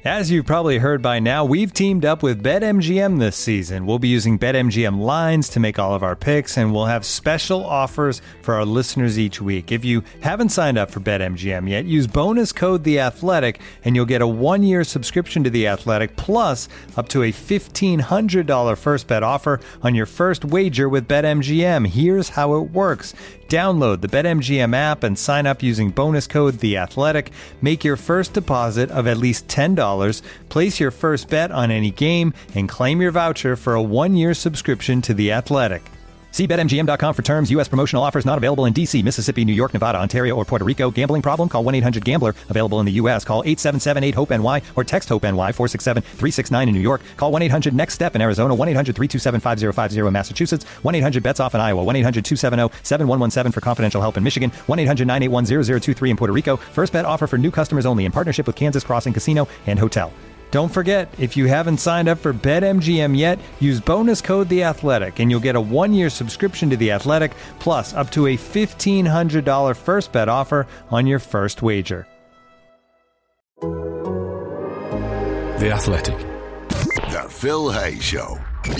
As you've probably heard by now, we've teamed up with BetMGM this season. We'll be using BetMGM lines to make all of our picks, and we'll have special offers for our listeners each week. If you haven't signed up for BetMGM yet, use bonus code The Athletic, and you'll get a 1-year subscription to The Athletic, plus up to a $1,500 first bet offer on your first wager with BetMGM. Here's how it works. Download the BetMGM app and sign up using bonus code The Athletic. Make your first deposit of at least $10. Place your first bet on any game and claim your voucher for a 1-year subscription to The Athletic. See BetMGM.com for terms. U.S. promotional offers not available in D.C., Mississippi, New York, Nevada, Ontario, or Puerto Rico. Gambling problem? Call 1-800-GAMBLER. Available in the U.S. Call 877-8-HOPE-NY or text HOPE-NY 467-369 in New York. Call 1-800-NEXT-STEP in Arizona. 1-800-327-5050 in Massachusetts. 1-800-BETS-OFF in Iowa. 1-800-270-7117 for confidential help in Michigan. 1-800-981-0023 in Puerto Rico. First bet offer for new customers only in partnership with Kansas Crossing Casino and Hotel. Don't forget, if you haven't signed up for BetMGM yet, use bonus code The Athletic, and you'll get a 1-year subscription to The Athletic, plus up to a $1,500 first bet offer on your first wager. The Athletic. The Phil Hay Show.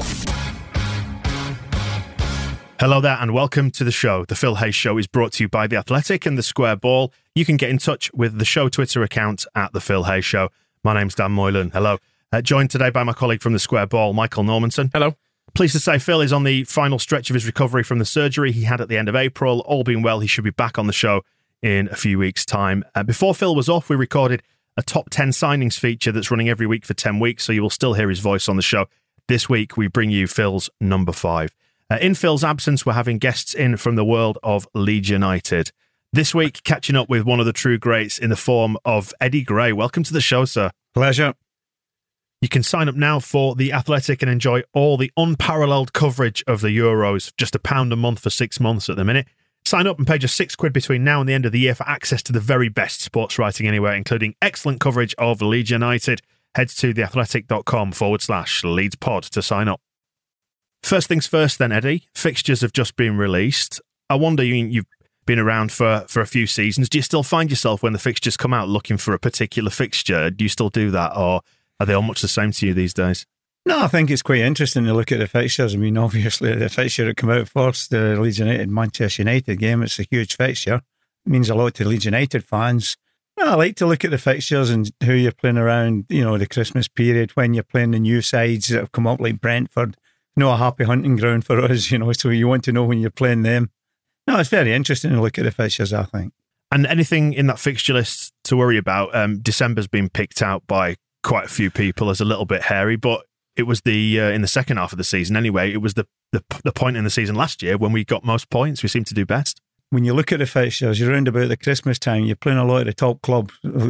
Hello there and welcome to the show. The Phil Hay Show is brought to you by The Athletic and The Square Ball. You can get in touch with the show Twitter account at The Phil Hay Show. My name's Dan Moylan. Hello. Joined today by my colleague from The Square Ball, Michael Normanson. Hello. Pleased to say Phil is on the final stretch of his recovery from the surgery he had at the end of April. All being well, he should be back on the show in a few weeks' time. Before Phil was off, we recorded a top 10 signings feature that's running every week for 10 weeks, so you will still hear his voice on the show. This week, we bring you Phil's number 5. In Phil's absence, we're having guests in from the world of Leeds United. This week, catching up with one of the true greats in the form of Eddie Gray. Welcome to the show, sir. Pleasure. You can sign up now for The Athletic and enjoy all the unparalleled coverage of the Euros. Just £1 a month for 6 months at the minute. Sign up and pay just £6 between now and the end of the year for access to the very best sports writing anywhere, including excellent coverage of Leeds United. Head to theathletic.com/LeedsPod to sign up. First things first then, Eddie. Fixtures have just been released. I wonder, you've been around for a few seasons. Do you still find yourself when the fixtures come out looking for a particular fixture? Do you still do that, or are they all much the same to you these days? No, I think it's quite interesting to look at the fixtures. I mean, obviously, the fixture that came out first, the Leeds United-Manchester United game, it's a huge fixture. It means a lot to Leeds United fans. No, I like to look at the fixtures and who you're playing around, the Christmas period, when you're playing the new sides that have come up like Brentford. A happy hunting ground for us, so you want to know when you're playing them. No, it's very interesting to look at the fixtures, I think. And anything in that fixture list to worry about? December's been picked out by quite a few people as a little bit hairy, but it was in the second half of the season anyway. It was the point in the season last year when we got most points. We seemed to do best. When you look at the fixtures, you're around about the Christmas time, you're playing a lot of the top clubs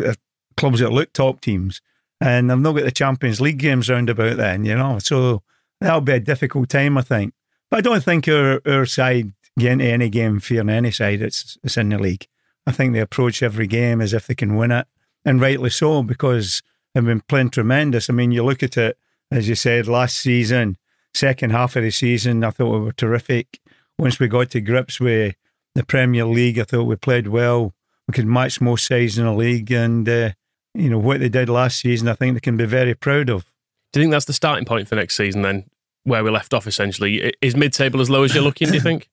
that look top teams, and they've not got the Champions League games round about then, so that'll be a difficult time, I think. But I don't think our side get into any game fearing any side it's in the league. I think they approach every game as if they can win it, and rightly so, because they've been playing tremendous. I mean, you look at it, as you said, last season, second half of the season, I thought we were terrific. Once we got to grips with the Premier League, I thought we played well. We could match most sides in the league, and what they did last season, I think they can be very proud of. Do you think that's the starting point for next season then, where we left off essentially? Is mid-table as low as you're looking, do you think?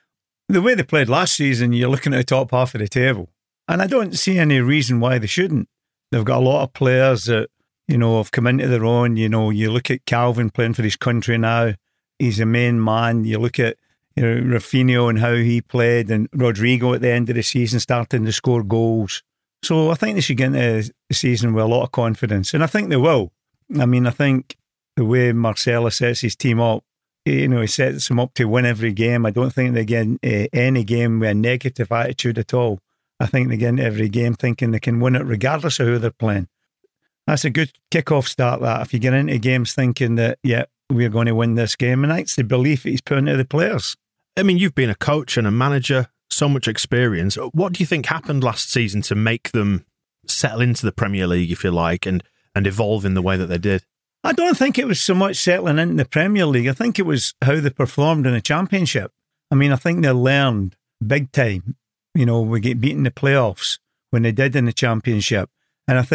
The way they played last season, you're looking at the top half of the table. And I don't see any reason why they shouldn't. They've got a lot of players that, have come into their own. You look at Calvin playing for his country now. He's a main man. You look at Rafinha and how he played, and Rodrigo at the end of the season starting to score goals. So I think they should get into the season with a lot of confidence. And I think they will. I mean, I think the way Marcelo sets his team up, he sets them up to win every game. I don't think they get any game with a negative attitude at all. I think they get into every game thinking they can win it regardless of who they're playing. That's a good kick-off start, that. If you get into games thinking that, we're going to win this game, and that's the belief that he's putting into the players. I mean, you've been a coach and a manager, so much experience. What do you think happened last season to make them settle into the Premier League, if you like, and evolve in the way that they did? I don't think it was so much settling into the Premier League. I think it was how they performed in the Championship. I mean, I think they learned big time. We get beaten in the playoffs when they did in the Championship. And I think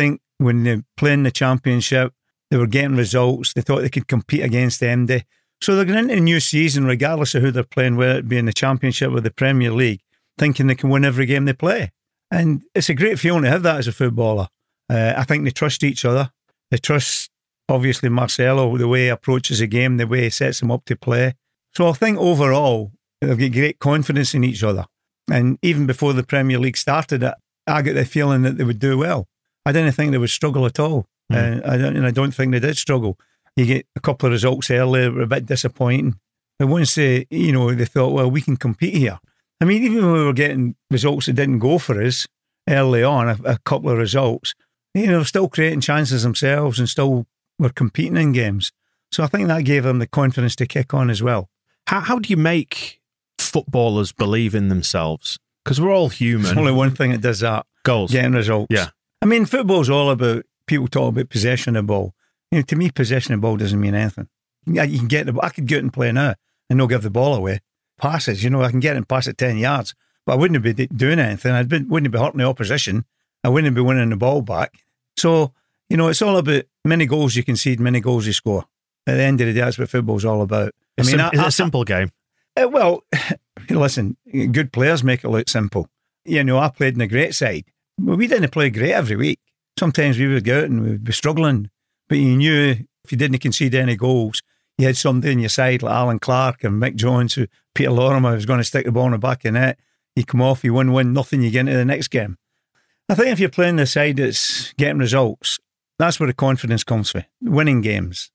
when they play in the Championship, they were getting results. They thought they could compete against MD. So they're going into a new season, regardless of who they're playing, whether it be in the Championship or the Premier League, thinking they can win every game they play. And it's a great feeling to have that as a footballer. I think they trust each other. They trust, obviously, Marcelo, the way he approaches a game, the way he sets them up to play. So I think overall, they've got great confidence in each other. And even before the Premier League started, I got the feeling that they would do well. I didn't think they would struggle at all. And I don't think they did struggle. You get a couple of results early that were a bit disappointing. But once they thought, well, we can compete here. I mean, even when we were getting results that didn't go for us early on, a couple of results, they're still creating chances themselves and still were competing in games. So I think that gave them the confidence to kick on as well. How do you make footballers believe in themselves? Because we're all human. There's only one thing that does that. Goals. Getting results. Yeah. I mean, football's all about, people talk about possession of the ball. To me, possession of the ball doesn't mean anything. You can get I could go out and play now and not give the ball away. Passes, I can get it and pass it 10 yards, but I wouldn't be doing anything. Wouldn't be hurting the opposition. I wouldn't be winning the ball back. So, it's all about many goals you concede, many goals you score. At the end of the day, that's what football's all about. It's a simple game. Well, listen, good players make it look simple. I played in a great side. But we didn't play great every week. Sometimes we would go out and we'd be struggling. But you knew if you didn't concede any goals, you had somebody in your side like Alan Clark and Mick Jones, who Peter Lorimer was going to stick the ball in the back of the net. You come off, you win nothing, you get into the next game. I think if you're playing the side that's getting results, that's where the confidence comes from. Winning games,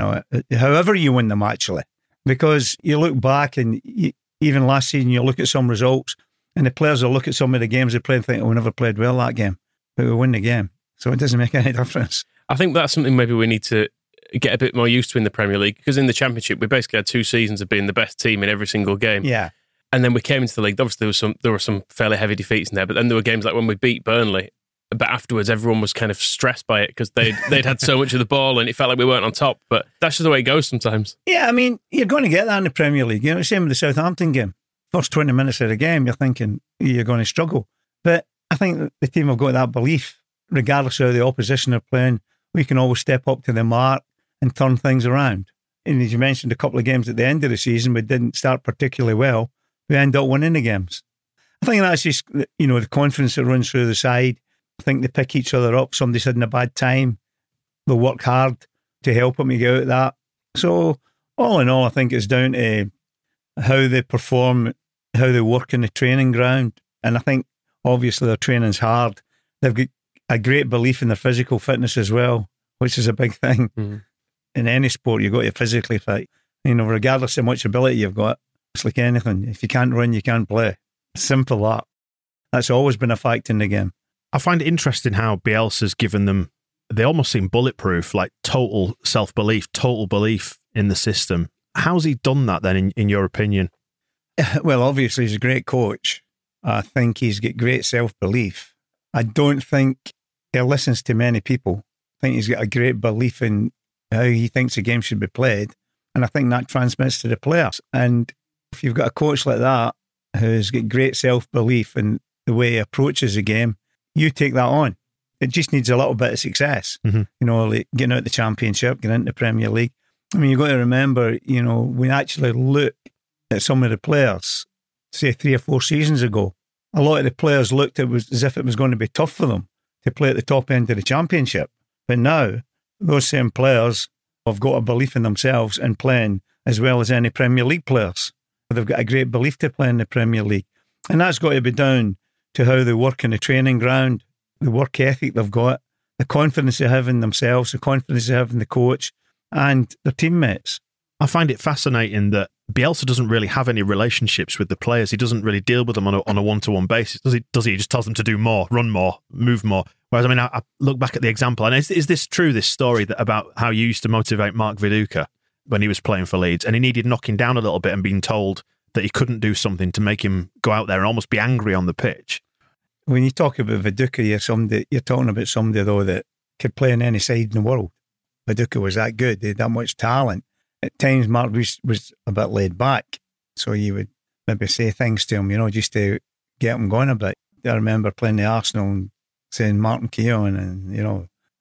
however you win them actually. Because you look back and even last season, you look at some results and the players will look at some of the games they played and think, we never played well that game, but we win the game. So it doesn't make any difference. I think that's something maybe we need to get a bit more used to in the Premier League, because in the Championship, we basically had 2 seasons of being the best team in every single game. Yeah. And then we came into the league. Obviously, there were some fairly heavy defeats in there, but then there were games like when we beat Burnley. But afterwards, everyone was kind of stressed by it because they'd had so much of the ball and it felt like we weren't on top. But that's just the way it goes sometimes. Yeah, I mean, you're going to get that in the Premier League. Same with the Southampton game. First 20 minutes of the game, you're thinking you're going to struggle. But I think the team have got that belief, regardless of how the opposition are playing, we can always step up to the mark and turn things around. And as you mentioned, a couple of games at the end of the season, we didn't start particularly well. We end up winning the games. I think that's just, the confidence that runs through the side. I think they pick each other up. Somebody's had a bad time. They'll work hard to help them to get out of that. So, all in all, I think it's down to how they perform, how they work in the training ground. And I think, obviously, their training's hard. They've got a great belief in their physical fitness as well, which is a big thing. Mm-hmm. In any sport, you've got to physically fit. Regardless of how much ability you've got, it's like anything. If you can't run, you can't play. Simple that. That's always been a fact in the game. I find it interesting how Bielsa's given them, they almost seem bulletproof, like total self-belief, total belief in the system. How's he done that then, in your opinion? Well, obviously, he's a great coach. I think he's got great self-belief. I don't think he listens to many people. I think he's got a great belief in how he thinks the game should be played. And I think that transmits to the players. And if you've got a coach like that, who's got great self-belief in the way he approaches the game, you take that on. It just needs a little bit of success. Mm-hmm. Like getting out the Championship, getting into the Premier League. I mean, you've got to remember, we actually look at some of the players, say 3 or 4 seasons ago. A lot of the players looked at it as if it was going to be tough for them to play at the top end of the Championship. But now, those same players have got a belief in themselves and playing as well as any Premier League players. They've got a great belief to play in the Premier League. And that's got to be down to how they work in the training ground, the work ethic they've got, the confidence they have in themselves, the confidence they have in the coach and their teammates. I find it fascinating that Bielsa doesn't really have any relationships with the players. He doesn't really deal with them on a one-to-one basis. Does he? He just tells them to do more, run more, move more. Whereas, I look back at the example, and is this true, this story about how you used to motivate Mark Viduka when he was playing for Leeds, and he needed knocking down a little bit and being told that he couldn't do something to make him go out there and almost be angry on the pitch? When you talk about Viduka, you're talking about somebody, though, that could play in any side in the world. Viduka was that good. He had that much talent. At times, Mark was a bit laid back. So you would maybe say things to him, just to get him going a bit. I remember playing the Arsenal and saying Martin Keown and,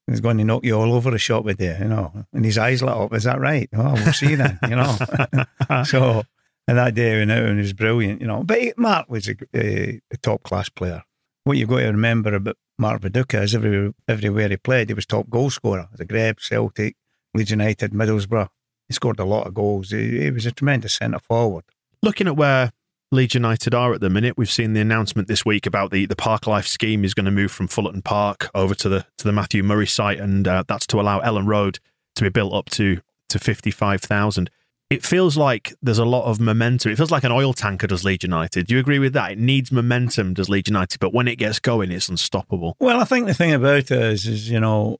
he's going to knock you all over the shop with you, and his eyes lit up. Is that right? Oh, we'll see then, So, and that day went out and he was brilliant, But Mark was a top-class player. What you've got to remember about Mark Viduka is everywhere he played, he was top goal scorer. Zagreb, Celtic, Leeds United, Middlesbrough. He scored a lot of goals. He was a tremendous centre-forward. Looking at where Leeds United are at the minute, we've seen the announcement this week about the Park Life scheme is going to move from Fullerton Park over to the Matthew Murray site, and that's to allow Ellen Road to be built up to 55,000. It feels like there's a lot of momentum. It feels like an oil tanker does Leeds United. Do you agree with that? It needs momentum, does Leeds United, but when it gets going, it's unstoppable. Well, I think the thing about it is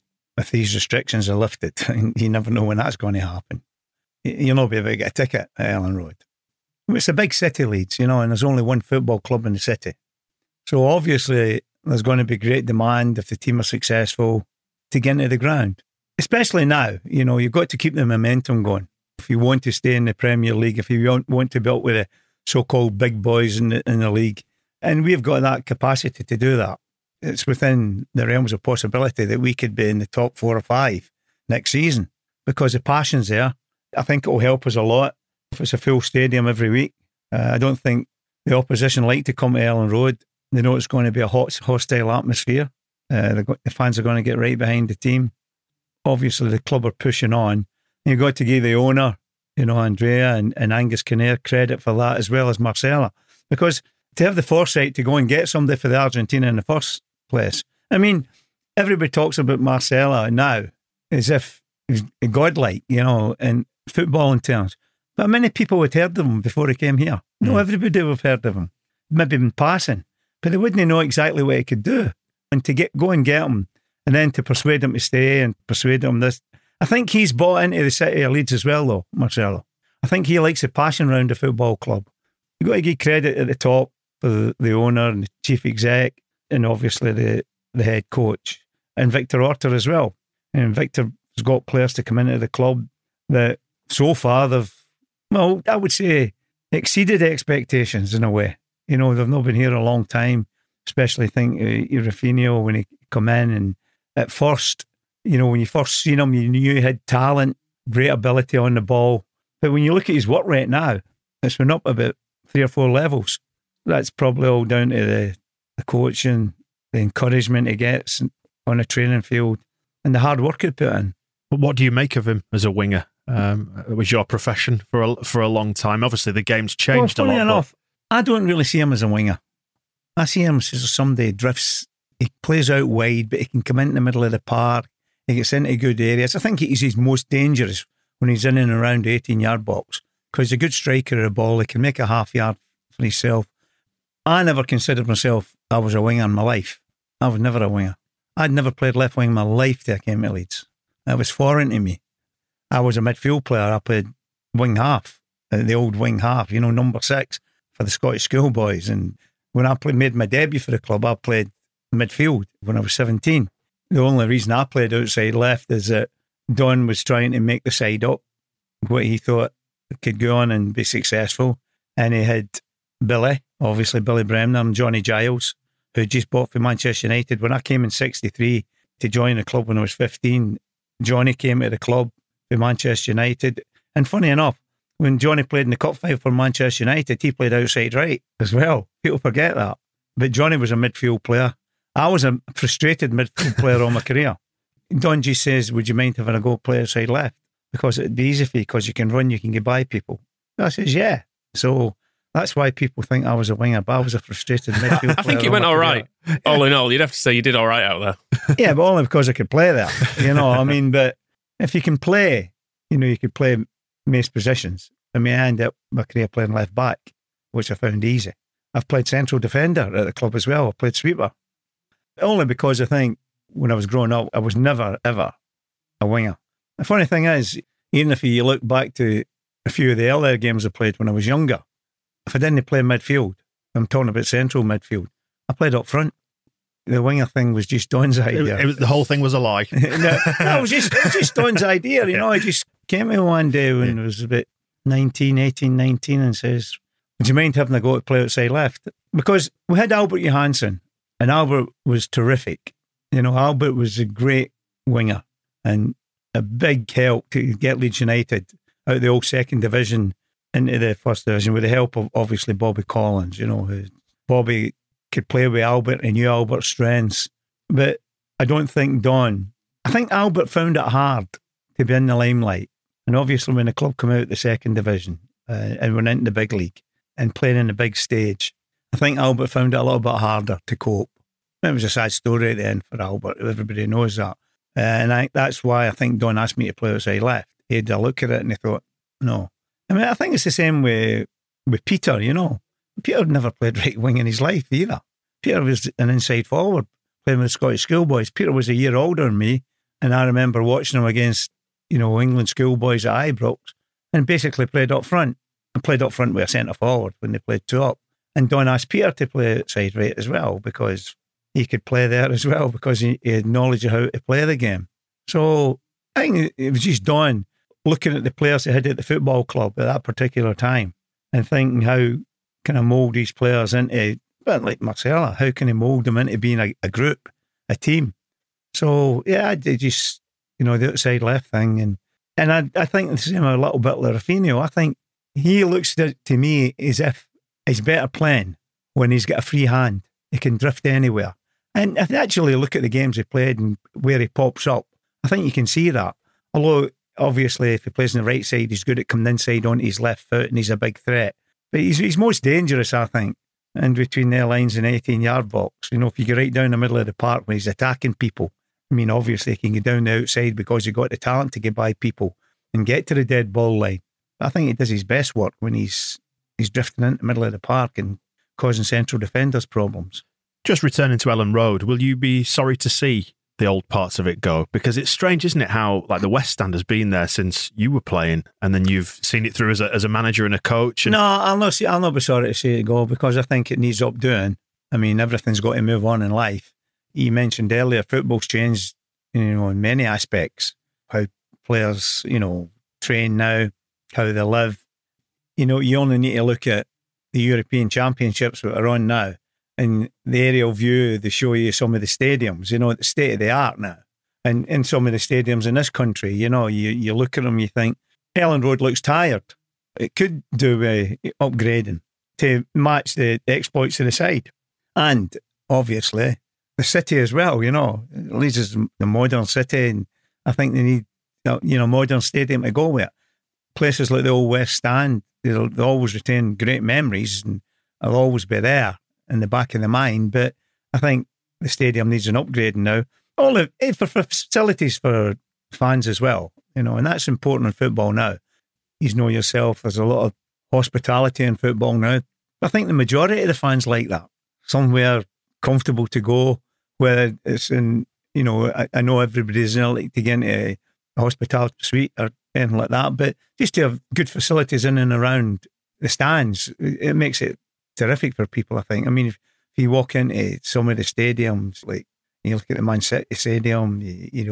if these restrictions are lifted, you never know when that's going to happen. You'll not be able to get a ticket at Ellen Road. It's a big city, Leeds, and there's only one football club in the city. So obviously there's going to be great demand if the team are successful to get into the ground. Especially now, you've got to keep the momentum going. If you want to stay in the Premier League, if you want to be up with the so-called big boys in the league, and we've got that capacity to do that. It's within the realms of possibility that we could be in the top 4 or 5 next season because the passion's there. I think it will help us a lot if it's a full stadium every week. I don't think the opposition like to come to Ellen Road. They know it's going to be a hostile atmosphere. The fans are going to get right behind the team. Obviously, the club are pushing on. You've got to give the owner, Andrea and Angus Kinnair credit for that, as well as Marcella. Because to have the foresight to go and get somebody for the Argentina in the first place. I mean, everybody talks about Marcella now as if he's godlike, in footballing terms. But many people had heard of him before he came here. No, everybody would have heard of him. Maybe in passing. But they wouldn't know exactly what he could do. And to go and get him, and then to persuade him to stay and persuade him this. I think he's bought into the city of Leeds as well, though, Marcelo. I think he likes the passion around the football club. You've got to give credit at the top for the owner and the chief exec, and obviously the head coach, and Victor Orta as well. And Victor's got players to come into the club that so far I would say, exceeded expectations in a way. They've not been here a long time, especially think Rafinha when he come in. And at first, when you first seen him, you knew he had talent, great ability on the ball. But when you look at his work rate now, it's been up about 3 or 4 levels. That's probably all down to the coaching, the encouragement he gets on a training field, and the hard work he put in. But what do you make of him as a winger? It was your profession for a long time. Obviously, the game's changed a lot. Funny enough, I don't really see him as a winger. I see him as somebody who drifts. He plays out wide, but he can come into the middle of the park. He gets into good areas. I think he's his most dangerous when he's in and around the 18-yard box because he's a good striker of the ball. He can make a half yard for himself. I never considered myself I was a winger in my life. I was never a winger. I'd never played left wing in my life till I came to Leeds. That was foreign to me. I was a midfield player. I played wing half, the old wing half, number 6 for the Scottish schoolboys. And when I made my debut for the club, I played midfield when I was 17. The only reason I played outside left is that Don was trying to make the side up, what he thought could go on and be successful. And he had Billy Bremner, and Johnny Giles, who just bought for Manchester United. When I came in 63 to join the club when I was 15, Johnny came to the club for Manchester United. And funny enough, when Johnny played in the Cup final for Manchester United, he played outside right as well. People forget that. But Johnny was a midfield player. I was a frustrated midfield player all my career. Don G says, would you mind having a go play outside left? Because it'd be easy for you, because you can run, you can get by people. I says, yeah. So that's why people think I was a winger, but I was a frustrated midfield player. I think you went all right. All in all, you'd have to say you did all right out there. Yeah, but only because I could play there. But if you can play, you could play most positions. I ended up my career playing left back, which I found easy. I've played central defender at the club as well. I played sweeper. Only because I think when I was growing up, I was never, ever a winger. The funny thing is, even if you look back to a few of the earlier games I played when I was younger, if I didn't play midfield, I'm talking about central midfield, I played up front. The winger thing was just Don's idea. The whole thing was a lie. it was just Don's idea. I just came to one day when I was about 18, 19 and says, would you mind having a go to play outside left? Because we had Albert Johansson, and Albert was terrific. Albert was a great winger and a big help to get Leeds United out of the old second division into the first division with the help of obviously Bobby Collins. Bobby could play with Albert and knew Albert's strengths. But I don't think I think Albert found it hard to be in the limelight. And obviously when the club came out of the second division and went into the big league and playing in the big stage, I think Albert found it a little bit harder to cope. It was a sad story at the end for Albert. Everybody knows that. And that's why I think Don asked me to play outside left. He had a look at it and he thought, no. I mean, I think it's the same with Peter, Peter never played right wing in his life either. Peter was an inside forward playing with the Scottish schoolboys. Peter was a year older than me, and I remember watching him against, England schoolboys at Ibrox, and basically played up front. And played up front with a centre forward when they played two up. And Don asked Peter to play outside right as well because he could play there as well because he had knowledge of how to play the game. So I think it was just Don looking at the players he had at the football club at that particular time and thinking how can I mould these players into, a bit like Marcella, how can he mould them into being a group, a team? So yeah, I did just, the outside left thing. And I think the same a little bit like Rafinha. I think he looks to me as if he's better playing when he's got a free hand. He can drift anywhere. And if you actually look at the games he played and where he pops up, I think you can see that. Although, obviously, if he plays on the right side, he's good at coming inside onto his left foot and he's a big threat. But he's most dangerous, I think, in between their lines and 18-yard box. If you go right down the middle of the park when he's attacking people, I mean, obviously, he can get down the outside because he's got the talent to get by people and get to the dead ball line. But I think he does his best work when he's drifting into the middle of the park and causing central defenders problems. Just returning to Ellen Road, will you be sorry to see the old parts of it go? Because it's strange, isn't it, how the West Stand has been there since you were playing and then you've seen it through as a manager and a coach. And... No, I'll not be sorry to see it go because I think it needs updoing. I mean, everything's got to move on in life. You mentioned earlier, football's changed, in many aspects. How players, train now, how they live. You only need to look at the European Championships that are on now. And the aerial view, they show you some of the stadiums, the state of the art now. And in some of the stadiums in this country, you look at them, you think, Ellen Road looks tired. It could do with upgrading to match the exploits of the side. And obviously, the city as well, Leeds is the modern city. And I think they need, modern stadium to go with. Places like the old West Stand, they'll always retain great memories and they'll always be there in the back of the mind, but I think the stadium needs an upgrade now. All for facilities for fans as well, and that's important in football now. You know yourself, there's a lot of hospitality in football now. I think the majority of the fans like that. Somewhere comfortable to go, whether it's in, I know everybody doesn't like to get into a hospitality suite or anything like that, but just to have good facilities in and around the stands, it makes it terrific for people, I think. I mean, if you walk into some of the stadiums, like you look at the Man City Stadium,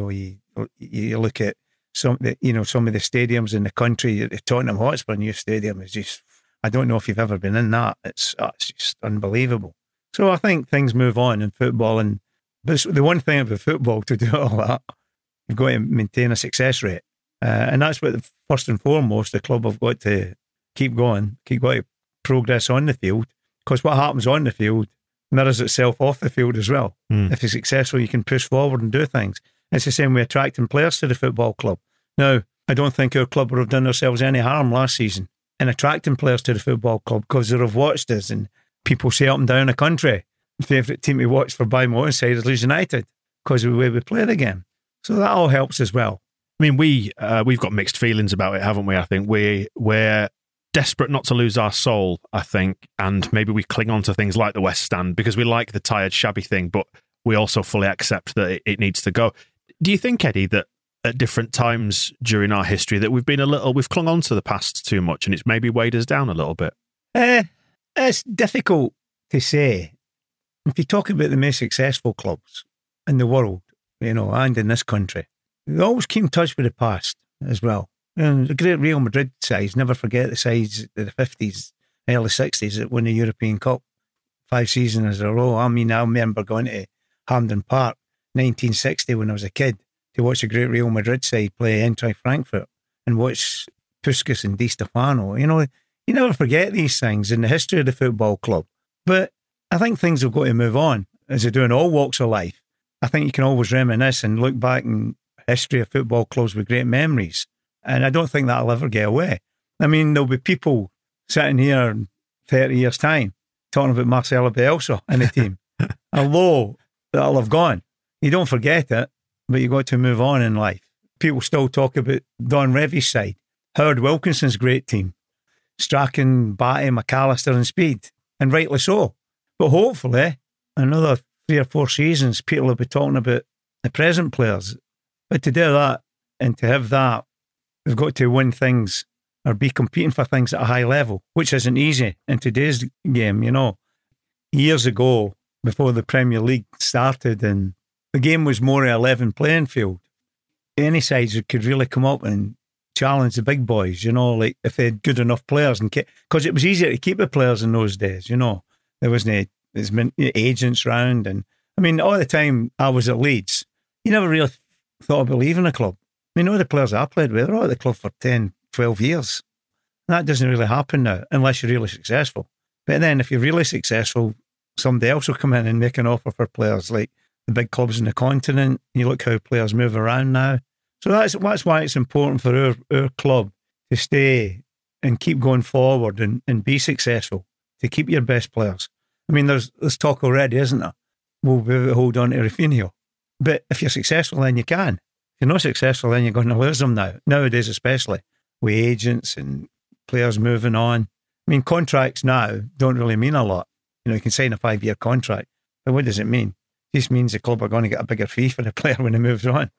you look at some of the stadiums in the country. The Tottenham Hotspur new stadium is just, I don't know if you've ever been in that. It's just unbelievable. So I think things move on in football, but the one thing about football, to do all that, you've got to maintain a success rate, and that's what first and foremost the club have got to keep going, keep going to progress on the field, because what happens on the field mirrors itself off the field as well. If you're successful, you can push forward and do things. It's the same way attracting players to the football club. Now, I don't think our club would have done ourselves any harm last season in attracting players to the football club, because they have watched us, and people say up and down the country, the favourite team we watch for Buy My Own side is Leeds United, because of the way we play the game. So that all helps as well. I mean, we've got mixed feelings about it, haven't we? I think we're desperate not to lose our soul, I think, and maybe we cling on to things like the West Stand because we like the tired, shabby thing, but we also fully accept that it needs to go. Do you think, Eddie, that at different times during our history that we've clung on to the past too much and it's maybe weighed us down a little bit? It's difficult to say. If you talk about the most successful clubs in the world, and in this country, they always keep in touch with the past as well. The great Real Madrid sides, never forget the sides of the 50s, early 60s that won the European Cup 5 seasons in a row. I mean, I remember going to Hampden Park 1960 when I was a kid to watch a great Real Madrid side play Eintracht Frankfurt and watch Puskas and Di Stefano. You know, you never forget these things in the history of the football club. But I think things have got to move on, as they do in all walks of life. I think you can always reminisce and look back in history of football clubs with great memories. And I don't think that'll ever get away. I mean, there'll be people sitting here in 30 years' time talking about Marcelo Bielsa in the team. Although that'll have gone. You don't forget it, but you've got to move on in life. People still talk about Don Revie's side. Howard Wilkinson's great team. Strachan, Batty, McAllister and Speed. And rightly so. But hopefully, another 3 or 4 seasons, people will be talking about the present players. But to do that and to have that, we've got to win things or be competing for things at a high level, which isn't easy in today's game, you know. Years ago, before the Premier League started and the game was more a 11 playing field, any sides could really come up and challenge the big boys, you know, like if they had good enough players. And because it was easier to keep the players in those days, you know. There wasn't there's been agents round. And I mean, all the time I was at Leeds, you never really thought about leaving a club. I mean, all the players I played with, they're all at the club for 10, 12 years. That doesn't really happen now unless you're really successful. But then if you're really successful, somebody else will come in and make an offer for players like the big clubs in the continent. You look how players move around now. So that's why it's important for our club to stay and keep going forward and be successful, to keep your best players. I mean, there's talk already, isn't there? We'll be able to hold on to Rafinha. But if you're successful, then you can. If you're not successful, then you're going to lose them nowadays especially, with agents and players moving on. I mean, contracts now don't really mean a lot. You know, you can sign a 5-year contract, but what does it mean? It just means the club are going to get a bigger fee for the player when he moves on.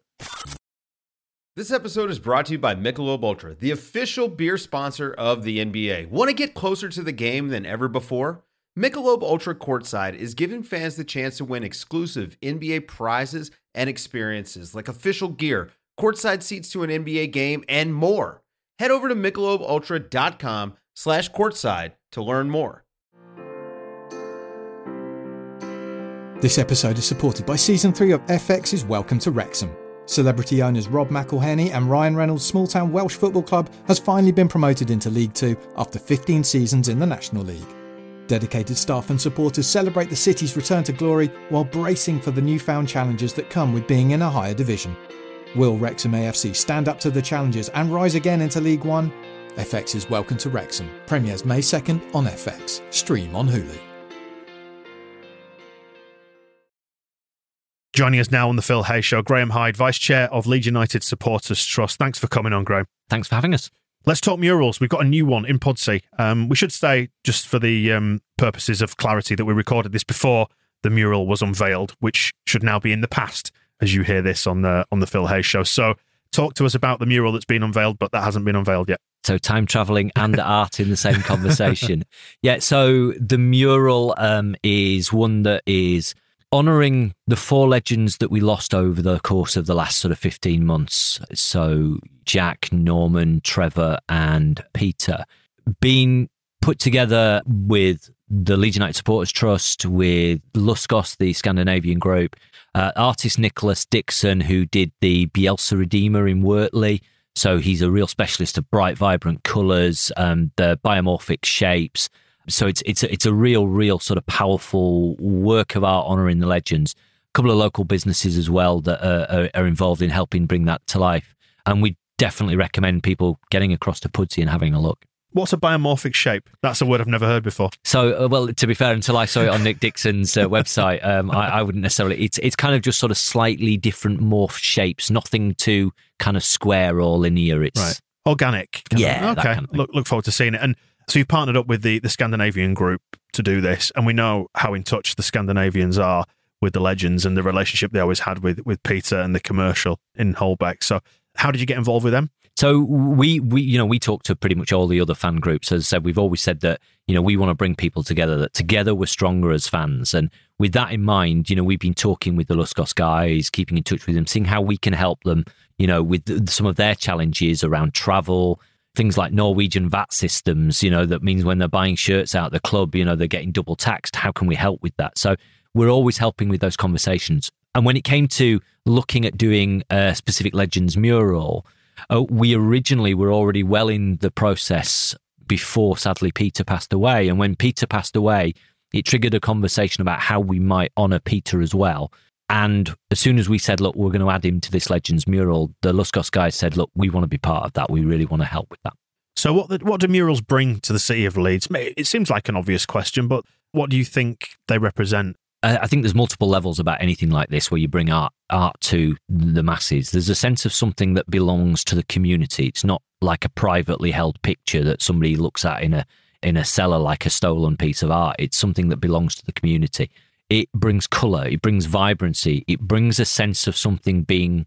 This episode is brought to you by Michelob Ultra, the official beer sponsor of the NBA. Want to get closer to the game than ever before? Michelob Ultra Courtside is giving fans the chance to win exclusive NBA prizes and experiences like official gear, courtside seats to an NBA game, and more. Head over to MichelobUltra.com/courtside to learn more. This episode is supported by Season 3 of FX's Welcome to Wrexham. Celebrity owners Rob McElhenney and Ryan Reynolds' small-town Welsh football club has finally been promoted into League 2 after 15 seasons in the National League. Dedicated staff and supporters celebrate the city's return to glory while bracing for the newfound challenges that come with being in a higher division. Will Wrexham AFC stand up to the challenges and rise again into League 1? FX's Welcome to Wrexham premieres May 2nd on FX. Stream on Hulu. Joining us now on the Phil Hay Show, Graham Hyde, Vice Chair of Leeds United Supporters Trust. Thanks for coming on, Graham. Thanks for having us. Let's talk murals. We've got a new one in Pudsey. We should say, just for the purposes of clarity, that we recorded this before the mural was unveiled, which should now be in the past as you hear this on the Phil Hay Show. So talk to us about the mural that's been unveiled, but that hasn't been unveiled yet. So time travelling and art in the same conversation. Yeah, so the mural is one that is honouring the 4 legends that we lost over the course of the last sort of 15 months. So Jack, Norman, Trevor and Peter, being put together with the Leeds United Supporters Trust, with Luskos, the Scandinavian group, artist Nicholas Dixon, who did the Bielsa Redeemer in Wortley. So he's a real specialist of bright, vibrant colours, the biomorphic shapes. So it's a real sort of powerful work of art honouring the legends. A couple of local businesses as well that are involved in helping bring that to life. And we definitely recommend people getting across to Pudsey and having a look. What's a biomorphic shape? That's a word I've never heard before. So, well, to be fair, until I saw it on Nick Dixon's website, I wouldn't necessarily. It's kind of just sort of slightly different morph shapes, nothing too kind of square or linear. It's right. Organic. Yeah. Okay. That kind of thing. Look forward to seeing it. And so you've partnered up with the Scandinavian group to do this, and we know how in touch the Scandinavians are with the legends and the relationship they always had with Peter and the commercial in Holbeck. So how did you get involved with them? So we talk to pretty much all the other fan groups. As I said, we've always said that, we want to bring people together, that together we're stronger as fans. And with that in mind, we've been talking with the Luskos guys, keeping in touch with them, seeing how we can help them, with some of their challenges around travel, things like Norwegian VAT systems, that means when they're buying shirts out the club, they're getting double taxed. How can we help with that? So we're always helping with those conversations. And when it came to looking at doing a specific Legends mural, we originally were already well in the process before, sadly, Peter passed away. And when Peter passed away, it triggered a conversation about how we might honour Peter as well. And as soon as we said, look, we're going to add him to this Legends mural, the Luscos guys said, look, we want to be part of that. We really want to help with that. So what do murals bring to the city of Leeds? It seems like an obvious question, but what do you think they represent? I think there's multiple levels about anything like this where you bring art to the masses. There's a sense of something that belongs to the community. It's not like a privately held picture that somebody looks at in a cellar like a stolen piece of art. It's something that belongs to the community. It brings colour, it brings vibrancy, it brings a sense of something being,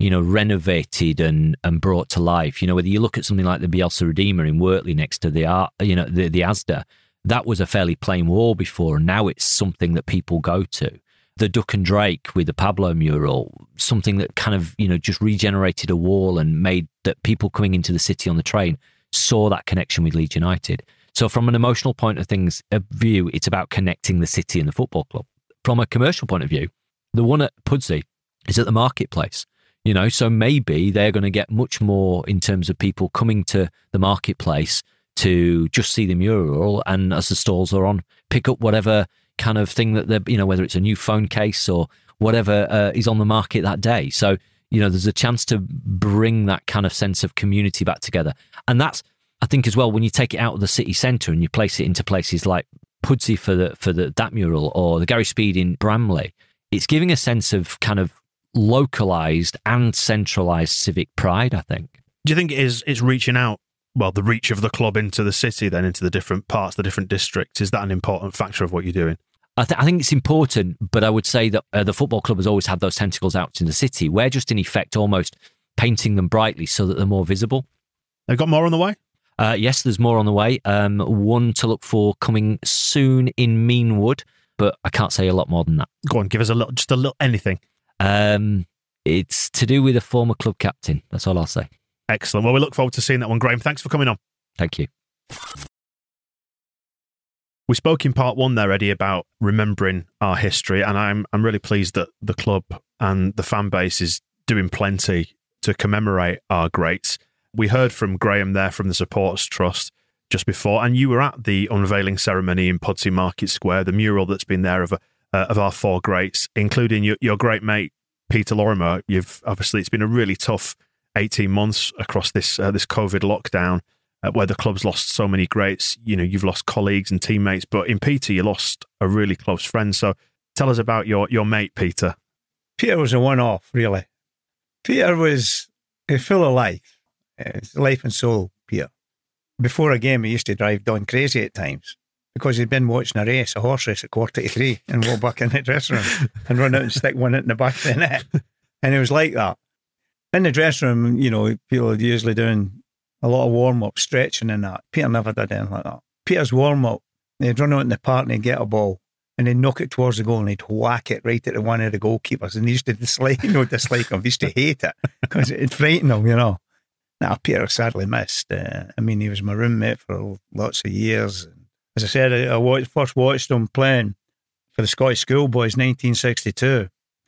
renovated and brought to life. Whether you look at something like the Bielsa Redeemer in Wortley next to the art, the Asda, that was a fairly plain wall before, and now it's something that people go to. The Duck and Drake with the Pablo mural, something that kind of, just regenerated a wall and made that people coming into the city on the train saw that connection with Leeds United. So from an emotional point of view, it's about connecting the city and the football club. From a commercial point of view, the one at Pudsey is at the marketplace. So maybe they're going to get much more in terms of people coming to the marketplace to just see the mural, and as the stalls are on, pick up whatever kind of thing that they're, whether it's a new phone case or whatever is on the market that day. So, there's a chance to bring that kind of sense of community back together. And that's, I think as well, when you take it out of the city centre and you place it into places like Pudsey for that mural, or the Gary Speed in Bramley, it's giving a sense of kind of localised and centralised civic pride, I think. Do you think it's reaching out, the reach of the club into the city, then into the different parts, the different districts? Is that an important factor of what you're doing? I think it's important, but I would say that the football club has always had those tentacles out in the city. We're just in effect almost painting them brightly so that they're more visible. They've got more on the way? Yes, there's more on the way. One to look for coming soon in Meanwood, but I can't say a lot more than that. Go on, give us just a little anything. It's to do with a former club captain. That's all I'll say. Excellent. Well, we look forward to seeing that one, Graham. Thanks for coming on. Thank you. We spoke in part one there, Eddie, about remembering our history, and I'm really pleased that the club and the fan base is doing plenty to commemorate our greats. We heard from Graham there from the Supporters Trust just before, and you were at the unveiling ceremony in Pudsey Market Square, the mural that's been there of our four greats, including your great mate, Peter Lorimer. It's been a really tough 18 months across this COVID lockdown, where the club's lost so many greats. You've lost colleagues and teammates, but in Peter, you lost a really close friend. So tell us about your mate, Peter. Peter was a one-off, really. Peter was full of life. It's life and soul, Peter. Before a game, he used to drive Don crazy at times because he'd been watching a horse race at 2:45, and walk back in the dressing room and run out and stick one in the back of the net. And it was like that. In the dressing room, people are usually doing a lot of warm-up, stretching and that. Peter never did anything like that. Peter's warm-up, he'd run out in the park and he'd get a ball and he'd knock it towards the goal and he'd whack it right at one of the goalkeepers. And he used to dislike him, he used to hate it because it frightened him, Now, Peter sadly missed. He was my roommate for lots of years. As I said, I first watched him playing for the Scottish Schoolboys in 1962.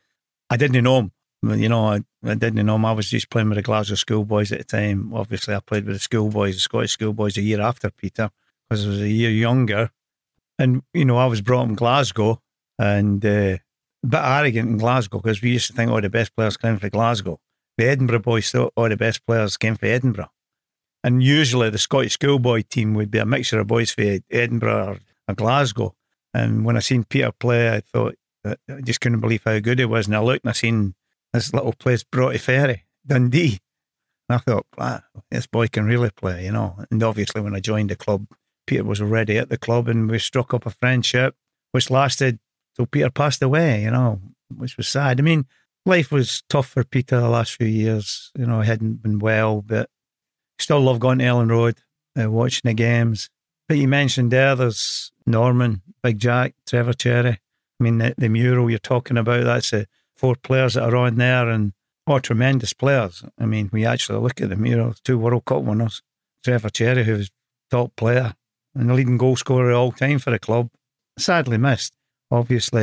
I didn't know him. I didn't know him. I was just playing with the Glasgow Schoolboys at the time. Obviously, I played with the Scottish Schoolboys a year after Peter because I was a year younger. And, I was brought up in Glasgow and a bit arrogant in Glasgow because we used to think all the best players came from Glasgow. The Edinburgh boys thought all the best players came from Edinburgh. And usually the Scottish Schoolboy team would be a mixture of boys from Edinburgh or Glasgow. And when I seen Peter play, I thought, I just couldn't believe how good he was. And I looked and I seen this little place, Broughty Ferry, Dundee. And I thought, this boy can really play, And obviously when I joined the club, Peter was already at the club and we struck up a friendship, which lasted till Peter passed away, which was sad. Life was tough for Peter the last few years. He hadn't been well, but still loved going to Ellen Road, watching the games. But you mentioned there's Norman, Big Jack, Trevor Cherry. The mural you're talking about, that's the 4 players that are on there and tremendous players. We actually look at the mural, 2 World Cup winners. Trevor Cherry, who was top player and the leading goal scorer all time for the club. Sadly missed. Obviously,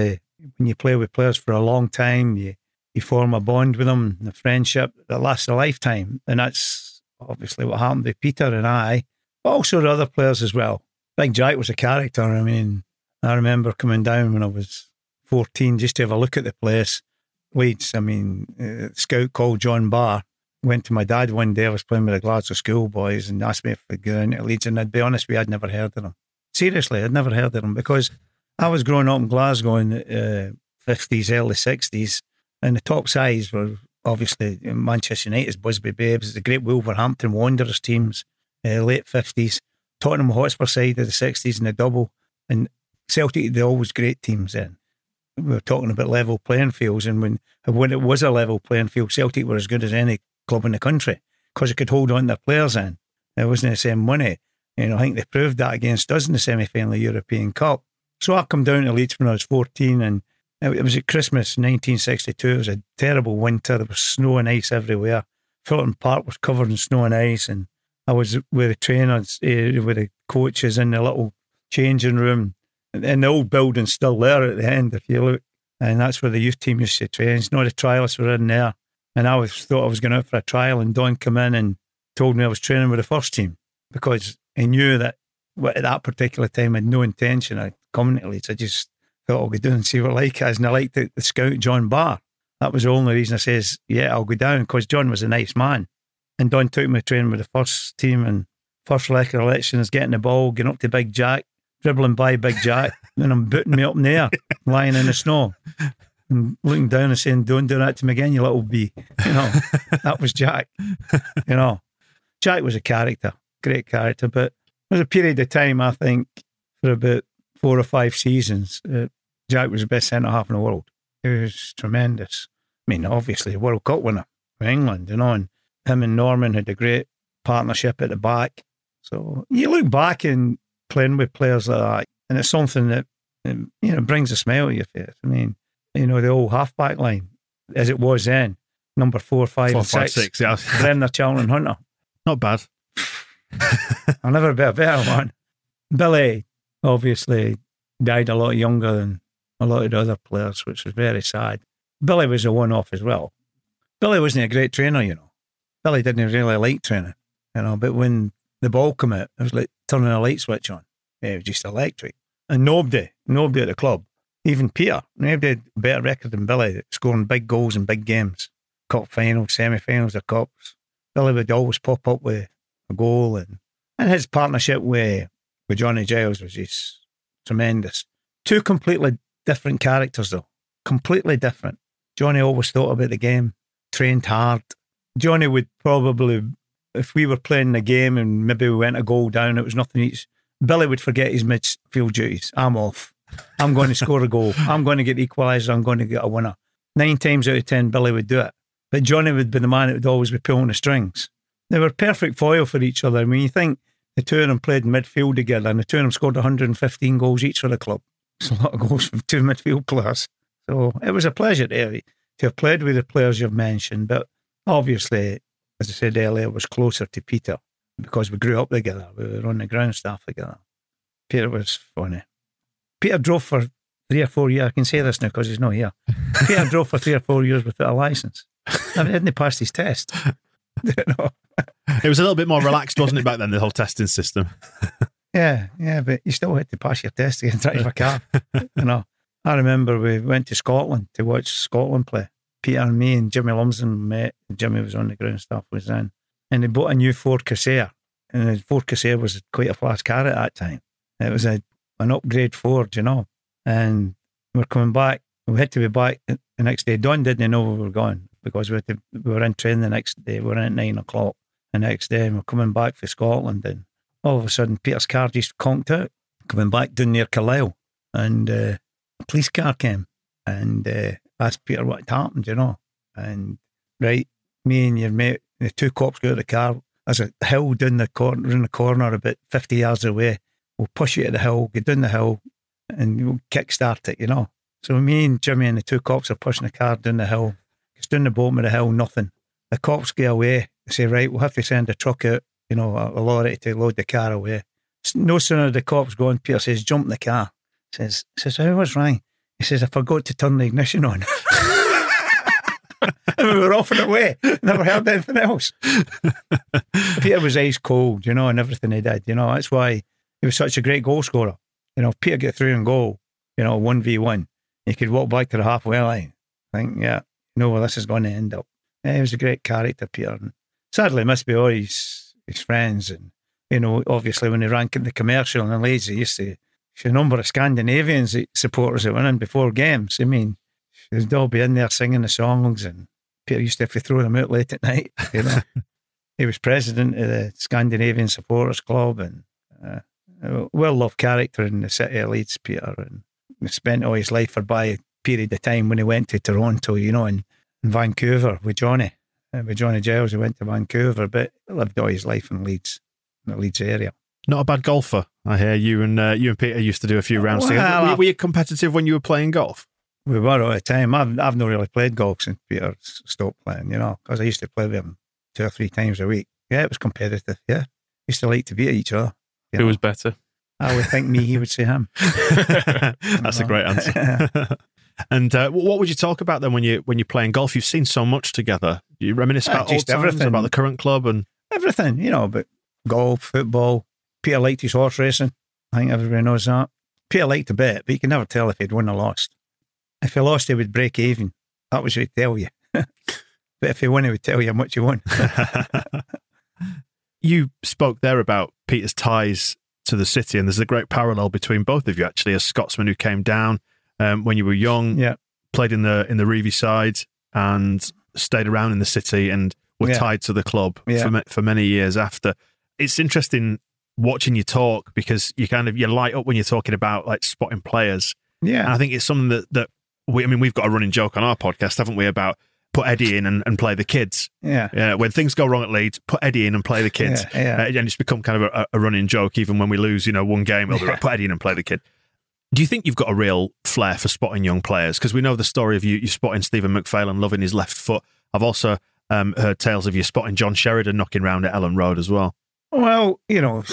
when you play with players for a long time, you form a bond with them, a friendship that lasts a lifetime. And that's obviously what happened to Peter and I, but also the other players as well. Big Jack was a character. I mean, I remember coming down when I was 14 just to have a look at the place. Leeds, I mean, a scout called John Barr went to my dad one day. I was playing with the Glasgow schoolboys and asked me if I'd go into Leeds. And I'd be honest with you, I'd never heard of them. Seriously, I'd never heard of them because I was growing up in Glasgow in the 50s, early 60s, and the top sides were obviously Manchester United's Busby Babes, the great Wolverhampton Wanderers teams, late 50s, Tottenham Hotspur side of the 60s in the double, and Celtic, they're always great teams then. We were talking about level playing fields, and when it was a level playing field, Celtic were as good as any club in the country because it could hold on to their players in. It wasn't the same money. You know, I think they proved that against us in the semi-final of the European Cup. So I come down to Leeds when I was 14, and it was at Christmas 1962. It was a terrible winter. There was snow and ice everywhere. Fulton Park was covered in snow and ice, and I was with the trainers, with the coaches in the little changing room. And the old building's still there at the end, if you look. And that's where the youth team used to train. You know, the trialists were in there. And I thought I was going out for a trial, and Don came in and told me I was training with the first team because he knew that at that particular time I had no intention of coming to Leeds. I just thought I'll go down and see what like it is. And I liked the scout John Barr. That was the only reason I says, yeah, I'll go down, because John was a nice man. And Don took me training with the first team, and first recollection is getting the ball, getting up to Big Jack, dribbling by Big Jack, and I'm booting me up in the air, lying in the snow, and looking down and saying, don't do that to me again, you little bee. You know, that was Jack. You know, Jack was a character, great character, but there was a period of time, I think, for about 4 or 5 seasons, Jack was the best centre-half in the world. He was tremendous. I mean, obviously, a World Cup winner for England, you know, and him and Norman had a great partnership at the back. So you look back and playing with players like that, and it's something that, you know, brings a smile to your face. I mean, you know, the old half-back line, as it was then, number 4, 5, and 6. Yeah. Brenner, Charlton, Hunter. Not bad. I'll never be a better one. Billy, obviously, died a lot younger than a lot of the other players, which was very sad. Billy was a one-off as well. Billy wasn't a great trainer, you know. Billy didn't really like training, you know, but when the ball came out, it was like turning a light switch on. It was just electric. And nobody at the club, even Peter, nobody had a better record than Billy, scoring big goals in big games, cup finals, semi-finals of cups. Billy would always pop up with a goal, and his partnership with Johnny Giles was just tremendous. 2 completely different characters, though. Completely different. Johnny always thought about the game, trained hard. Johnny would probably, if we were playing the game and maybe we went a goal down, it was nothing each. Billy would forget his midfield duties. I'm off. I'm going to score a goal. I'm going to get the equaliser. I'm going to get a winner. 9 times out of 10, Billy would do it. But Johnny would be the man that would always be pulling the strings. They were perfect foil for each other. I mean, you think the two of them played midfield together, and the two of them scored 115 goals each for the club. It's a lot of goals from 2 midfield players. So it was a pleasure to have played with the players you've mentioned. But obviously, as I said earlier, it was closer to Peter because we grew up together. We were on the ground staff together. Peter was funny. Peter drove for 3 or 4 years. I can say this now because he's not here. Peter drove for 3 or 4 years without a licence. I mean, hadn't passed his test. It was a little bit more relaxed, wasn't it, back then, the whole testing system? Yeah, but you still had to pass your test to drive a car. You know, I remember we went to Scotland to watch Scotland play. Peter and me and Jimmy Lumsden met. Jimmy was on the ground, staff was in. And they bought a new Ford Corsair. And the Ford Corsair was quite a fast car at that time. It was an upgrade Ford, you know. And we're coming back. We had to be back the next day. Don didn't know where we were going because we were in training the next day. We were in at 9 o'clock the next day, and we're coming back for Scotland. And all of a sudden, Peter's car just conked out, coming back down near Carlisle. And a police car came and asked Peter what had happened, you know. And right, me and your mate, the 2 cops go out of the car. There's a hill down the corner about 50 yards away. We'll push you to the hill, get down the hill, and we'll kickstart it, you know. So me and Jimmy and the 2 cops are pushing the car down the hill. It's down the bottom of the hill, nothing. The cops get away. They say, right, we'll have to send a truck out, you know, a lorry to load the car away. No sooner the cops gone, Peter says, jump in the car. Says, oh, what's wrong? He says, I forgot to turn the ignition on. And we were off and away. Never heard anything else. Peter was ice cold, you know, and everything he did. You know, that's why he was such a great goal scorer. You know, if Peter get through and goal, you know, 1v1, he could walk back to the halfway line. Think, yeah, you know where this is going to end up. Yeah, he was a great character, Peter. And sadly, must be all his friends. And, you know, obviously when he ran in the commercial in Leeds, he used to, a number of Scandinavians supporters that went in before games. I mean, they'd all be in there singing the songs, and Peter used to have to throw them out late at night. You know, he was president of the Scandinavian Supporters Club, and a well-loved character in the city of Leeds, Peter. And he spent all his life for by a period of time when he went to Toronto, you know, and in Vancouver with Johnny Giles. He went to Vancouver, but he lived all his life in Leeds, in the Leeds area. Not a bad golfer, I hear. You and Peter used to do a few rounds together. Were you competitive when you were playing golf? We were all the time. I've not really played golf since Peter stopped playing, you know, because I used to play with him 2 or 3 times a week. Yeah, it was competitive, yeah. Used to like to beat each other. Who was better? I would think me, he would say him. That's a great answer. And what would you talk about then when you're playing golf? You've seen so much together. You reminisce about old times, about the current club and everything, you know, but golf, football. Peter liked his horse racing. I think everybody knows that. Peter liked to bet, but you can never tell if he'd won or lost. If he lost, he would break even. That was what he'd tell you. But if he won, he would tell you how much he won. You spoke there about Peter's ties to the city, and there's a great parallel between both of you, actually. A Scotsman who came down when you were young, played in the Reevy side, and stayed around in the city, and were tied to the club for many years after. It's interesting watching you talk, because you light up when you're talking about like spotting players. Yeah. And I think it's something that we've got a running joke on our podcast, haven't we, about put Eddie in and play the kids. Yeah. When things go wrong at Leeds, put Eddie in and play the kids. And it's become kind of a running joke, even when we lose, you know, one game, we'll be like, put Eddie in and play the kid. Do you think you've got a real flair for spotting young players? Because we know the story of you spotting Stephen McPhail loving his left foot. I've also heard tales of you spotting John Sheridan knocking round at Ellen Road as well. Well, you know,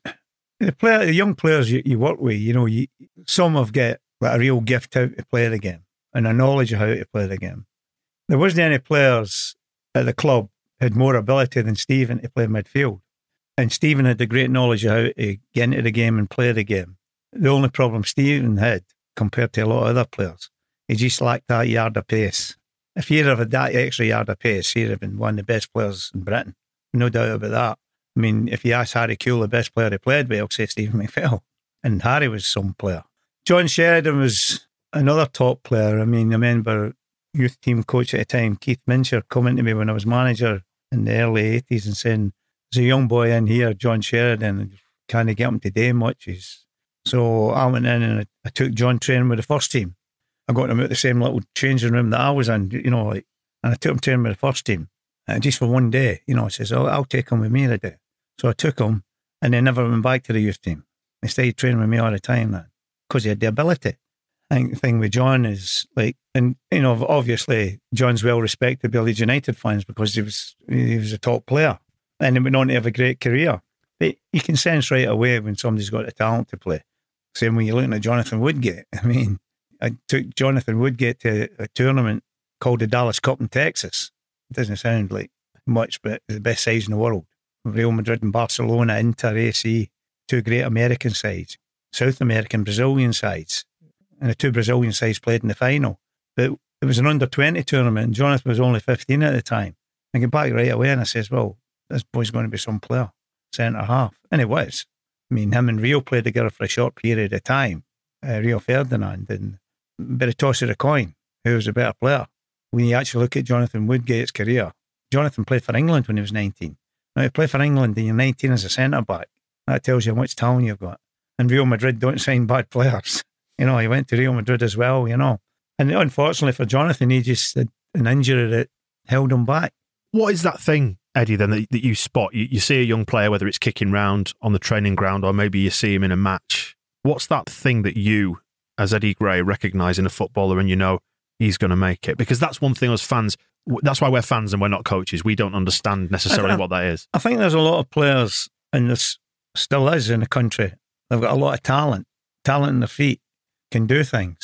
the young players you work with, you know, some have got a real gift how to play the game and a knowledge of how to play the game. There wasn't any players at the club who had more ability than Stephen to play midfield. And Stephen had a great knowledge of how to get into the game and play the game. The only problem Stephen had, compared to a lot of other players, he just lacked that yard of pace. If he'd have had that extra yard of pace, he'd have been one of the best players in Britain. No doubt about that. I mean, if you ask Harry Kuehl, the best player he played with, I'll say Stephen McPhail. And Harry was some player. John Sheridan was another top player. I mean, I remember youth team coach at the time, Keith Mincher, coming to me when I was manager in the early 80s and saying, there's a young boy in here, John Sheridan, can't get him today much. So I went in and I took John training with the first team. I got him out the same little changing room that I was in, you know, and I took him training with the first team. And just for one day, you know, I says, I'll take him with me today. So I took him, and they never went back to the youth team. They stayed training with me all the time then, because he had the ability. I think the thing with John is like, and you know, obviously John's well respected by Leeds United fans because he was a top player, and he went on to have a great career. But you can sense right away when somebody's got the talent to play. Same when you're looking at Jonathan Woodgate. I mean, I took Jonathan Woodgate to a tournament called the Dallas Cup in Texas. It doesn't sound like much, but the best sides in the world. Real Madrid and Barcelona, Inter, AC, 2 great American sides, South American, Brazilian sides. And the 2 Brazilian sides played in the final. But it was an under-20 tournament, and Jonathan was only 15 at the time. I get back right away and I says, well, this boy's going to be some player, centre half. And he was. I mean, him and Rio played together for a short period of time, Rio Ferdinand, and a bit of toss of the coin, who was a better player. When you actually look at Jonathan Woodgate's career, Jonathan played for England when he was 19. Now, you play for England and you're 19 as a centre-back, that tells you how much talent you've got. And Real Madrid don't sign bad players. You know, he went to Real Madrid as well, you know. And unfortunately for Jonathan, he just had an injury that held him back. What is that thing, Eddie, then, that you spot? You see a young player, whether it's kicking round on the training ground or maybe you see him in a match. What's that thing that you, as Eddie Gray, recognise in a footballer and you know he's going to make it? Because that's one thing as fans, that's why we're fans and we're not coaches. We don't understand necessarily what that is. I think there's a lot of players, and this still is in the country, they've got a lot of talent in their feet, can do things.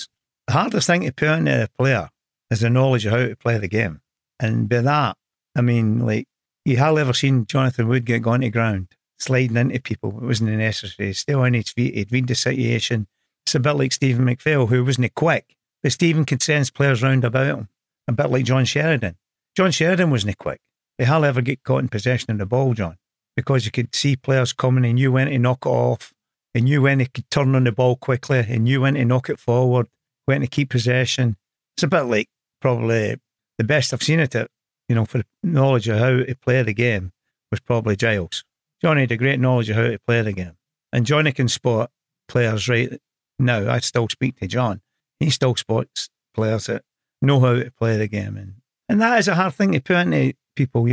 the hardest thing to put into a player is the knowledge of how to play the game. And by that, I mean, like, you hardly ever seen Jonathan Wood get gone to ground, sliding into people. It wasn't necessary. Still on his feet, he'd read the situation. It's a bit like Stephen McPhail, who wasn't quick, but Stephen could sense players round about him. A bit like John Sheridan. John Sheridan wasn't quick. They hardly ever get caught in possession of the ball, John, because you could see players coming and knew when to knock it off, and knew when he could turn on the ball quickly, and knew when to knock it forward, when to keep possession. It's a bit like probably the best I've seen at it, for knowledge of how to play the game was probably Giles. Johnny had a great knowledge of how to play the game. And Johnny can spot players right now. I still speak to John. He still spots players that know how to play the game. And that is a hard thing to put into people.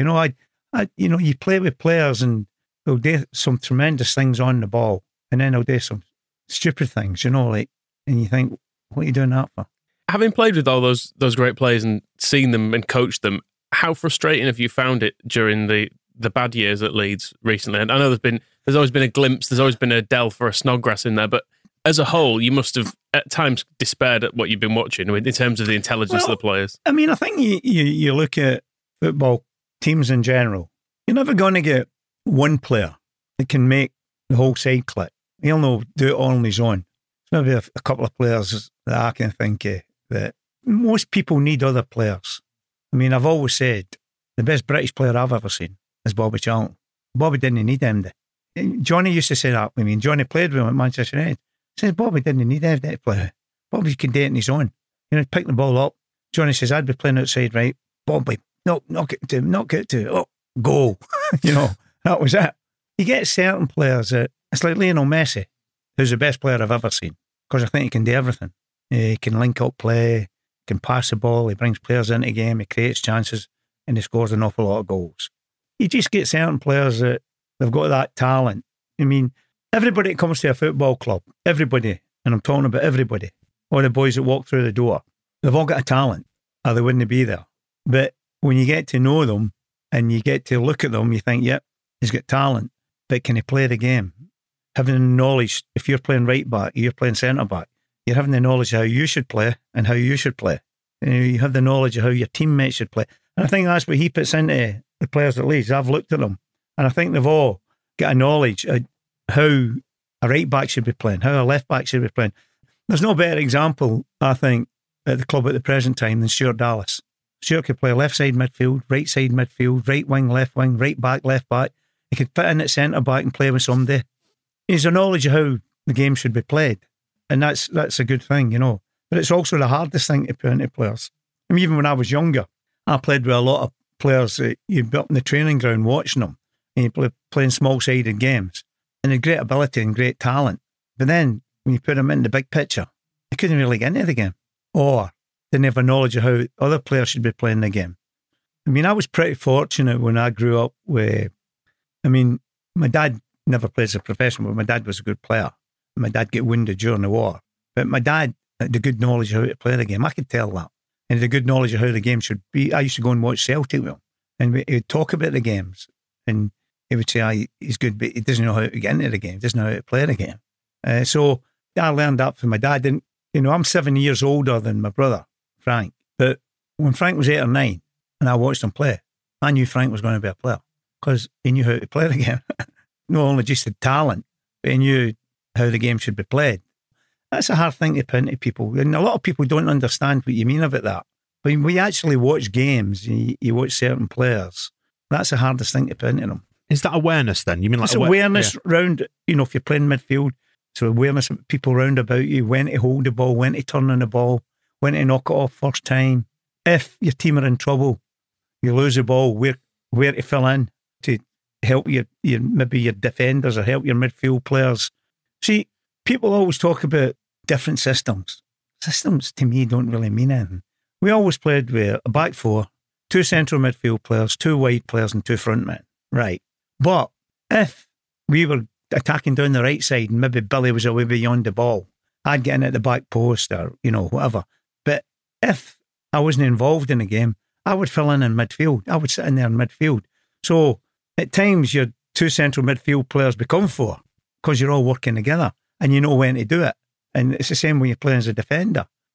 You play with players and they'll do some tremendous things on the ball, and then they'll do some stupid things, and you think, what are you doing that for? Having played with all those great players and seen them and coached them, how frustrating have you found it during the bad years at Leeds recently? And I know there's always been a glimpse, there's always been a Delph or a Snodgrass in there, but as a whole, you must have at times despaired at what you've been watching in terms of the intelligence of the players. I mean, I think you look at football teams in general, you're never going to get one player that can make the whole side click. He'll do it all on his own. There's maybe a couple of players that I can think of that most people need other players. I mean, I've always said the best British player I've ever seen is Bobby Charlton. Bobby didn't need him. Johnny used to say that. I mean, Johnny played with him at Manchester United. Says Bobby didn't need him to play. Bobby can do it on his own. Pick the ball up. Johnny says, I'd be playing outside, right? Bobby, no, knock it to him, oh, goal. That was it. You get certain players that, it's like Lionel Messi, who's the best player I've ever seen, because I think he can do everything. He can link up play, can pass the ball, he brings players into the game, he creates chances, and he scores an awful lot of goals. You just get certain players that they've got that talent. I mean, everybody that comes to a football club, everybody, and I'm talking about everybody, all the boys that walk through the door, they've all got a talent, or they wouldn't be there. But when you get to know them and you get to look at them, you think, yep, he's got talent, but can he play the game? Having the knowledge, if you're playing right back, you're playing centre back, you're having the knowledge of how you should play and how you should play. You have the knowledge of how your teammates should play. And I think that's what he puts into the players at Leeds. I've looked at them, and I think they've all got a knowledge of how a right back should be playing, how a left back should be playing. There's no better example, I think, at the club at the present time than Stuart Dallas. Stuart could play left side midfield, right side midfield, right wing, right back, left back. He could fit in at centre back and play with somebody. He's a knowledge of how the game should be played. And that's a good thing, But it's also the hardest thing to put into players. I mean, even when I was younger, I played with a lot of players that you'd be up in the training ground watching them, and you'd playing small-sided games. And they had great ability and great talent. But then, when you put them in the big picture, they couldn't really get into the game. Or didn't have a knowledge of how other players should be playing the game. I mean, I was pretty fortunate when I grew up with, my dad never played as a professional, but my dad was a good player. My dad got wounded during the war. But my dad had the good knowledge of how to play the game. I could tell that. And the good knowledge of how the game should be. I used to go and watch Celtic with him. And he would talk about the games. And he would say, he's good, but he doesn't know how to get into the game. Doesn't know how to play the game. So I learned that from my dad. And, I'm 7 years older than my brother, Frank. But when Frank was 8 or 9 and I watched him play, I knew Frank was going to be a player because he knew how to play the game. Not only just the talent, but he knew how the game should be played. That's a hard thing to put into people. And a lot of people don't understand what you mean about that. But when we actually watch games, you watch certain players, that's the hardest thing to put into them. Is that awareness then? You mean like it's awareness around, if you're playing midfield, so awareness of people around about you, when to hold the ball, when to turn on the ball, when to knock it off first time. If your team are in trouble, you lose the ball, where to fill in to help maybe your defenders or help your midfield players. See, people always talk about different systems. Systems to me don't really mean anything. We always played with a back four, 2 central midfield players, 2 wide players and 2 front men. Right. But if we were attacking down the right side and maybe Billy was away beyond the ball, I'd get in at the back post or, whatever. But if I wasn't involved in the game, I would fill in midfield. I would sit in there in midfield. So at times your 2 central midfield players become 4 because you're all working together and you know when to do it. And it's the same when you're playing as a defender.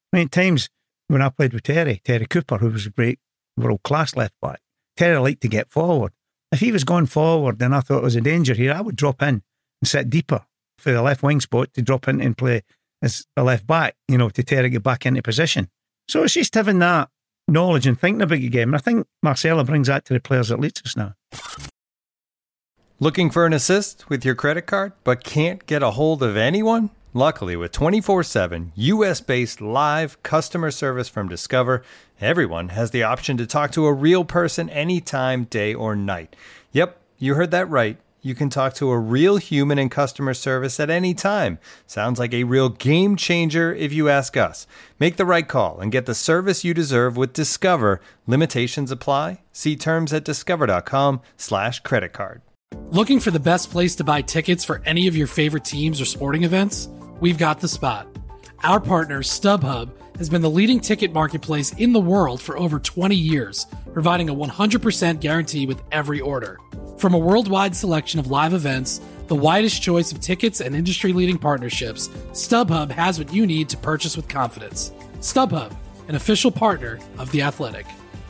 I mean, at times when I played with Terry Cooper, who was a great world-class left-back, Terry liked to get forward. If he was going forward and I thought it was a danger here, I would drop in and sit deeper for the left wing spot to drop in and play as a left-back, to Terry get back into position. So it's just having that knowledge and thinking about the game. And I think Marcelo brings that to the players that leads us now. Looking for an assist with your credit card, but can't get a hold of anyone? Luckily, with 24/7 US-based live customer service from Discover, everyone has the option to talk to a real person anytime, day or night. Yep, you heard that right. You can talk to a real human in customer service at any time. Sounds like a real game changer if you ask us. Make the right call and get the service you deserve with Discover. Limitations apply. See terms at discover.com/creditcard. Looking for the best place to buy tickets for any of your favorite teams or sporting events? We've got the spot. Our partner, StubHub, has been the leading ticket marketplace in the world for over 20 years, providing a 100% guarantee with every order. From a worldwide selection of live events, the widest choice of tickets, and industry-leading partnerships, StubHub has what you need to purchase with confidence. StubHub, an official partner of The Athletic.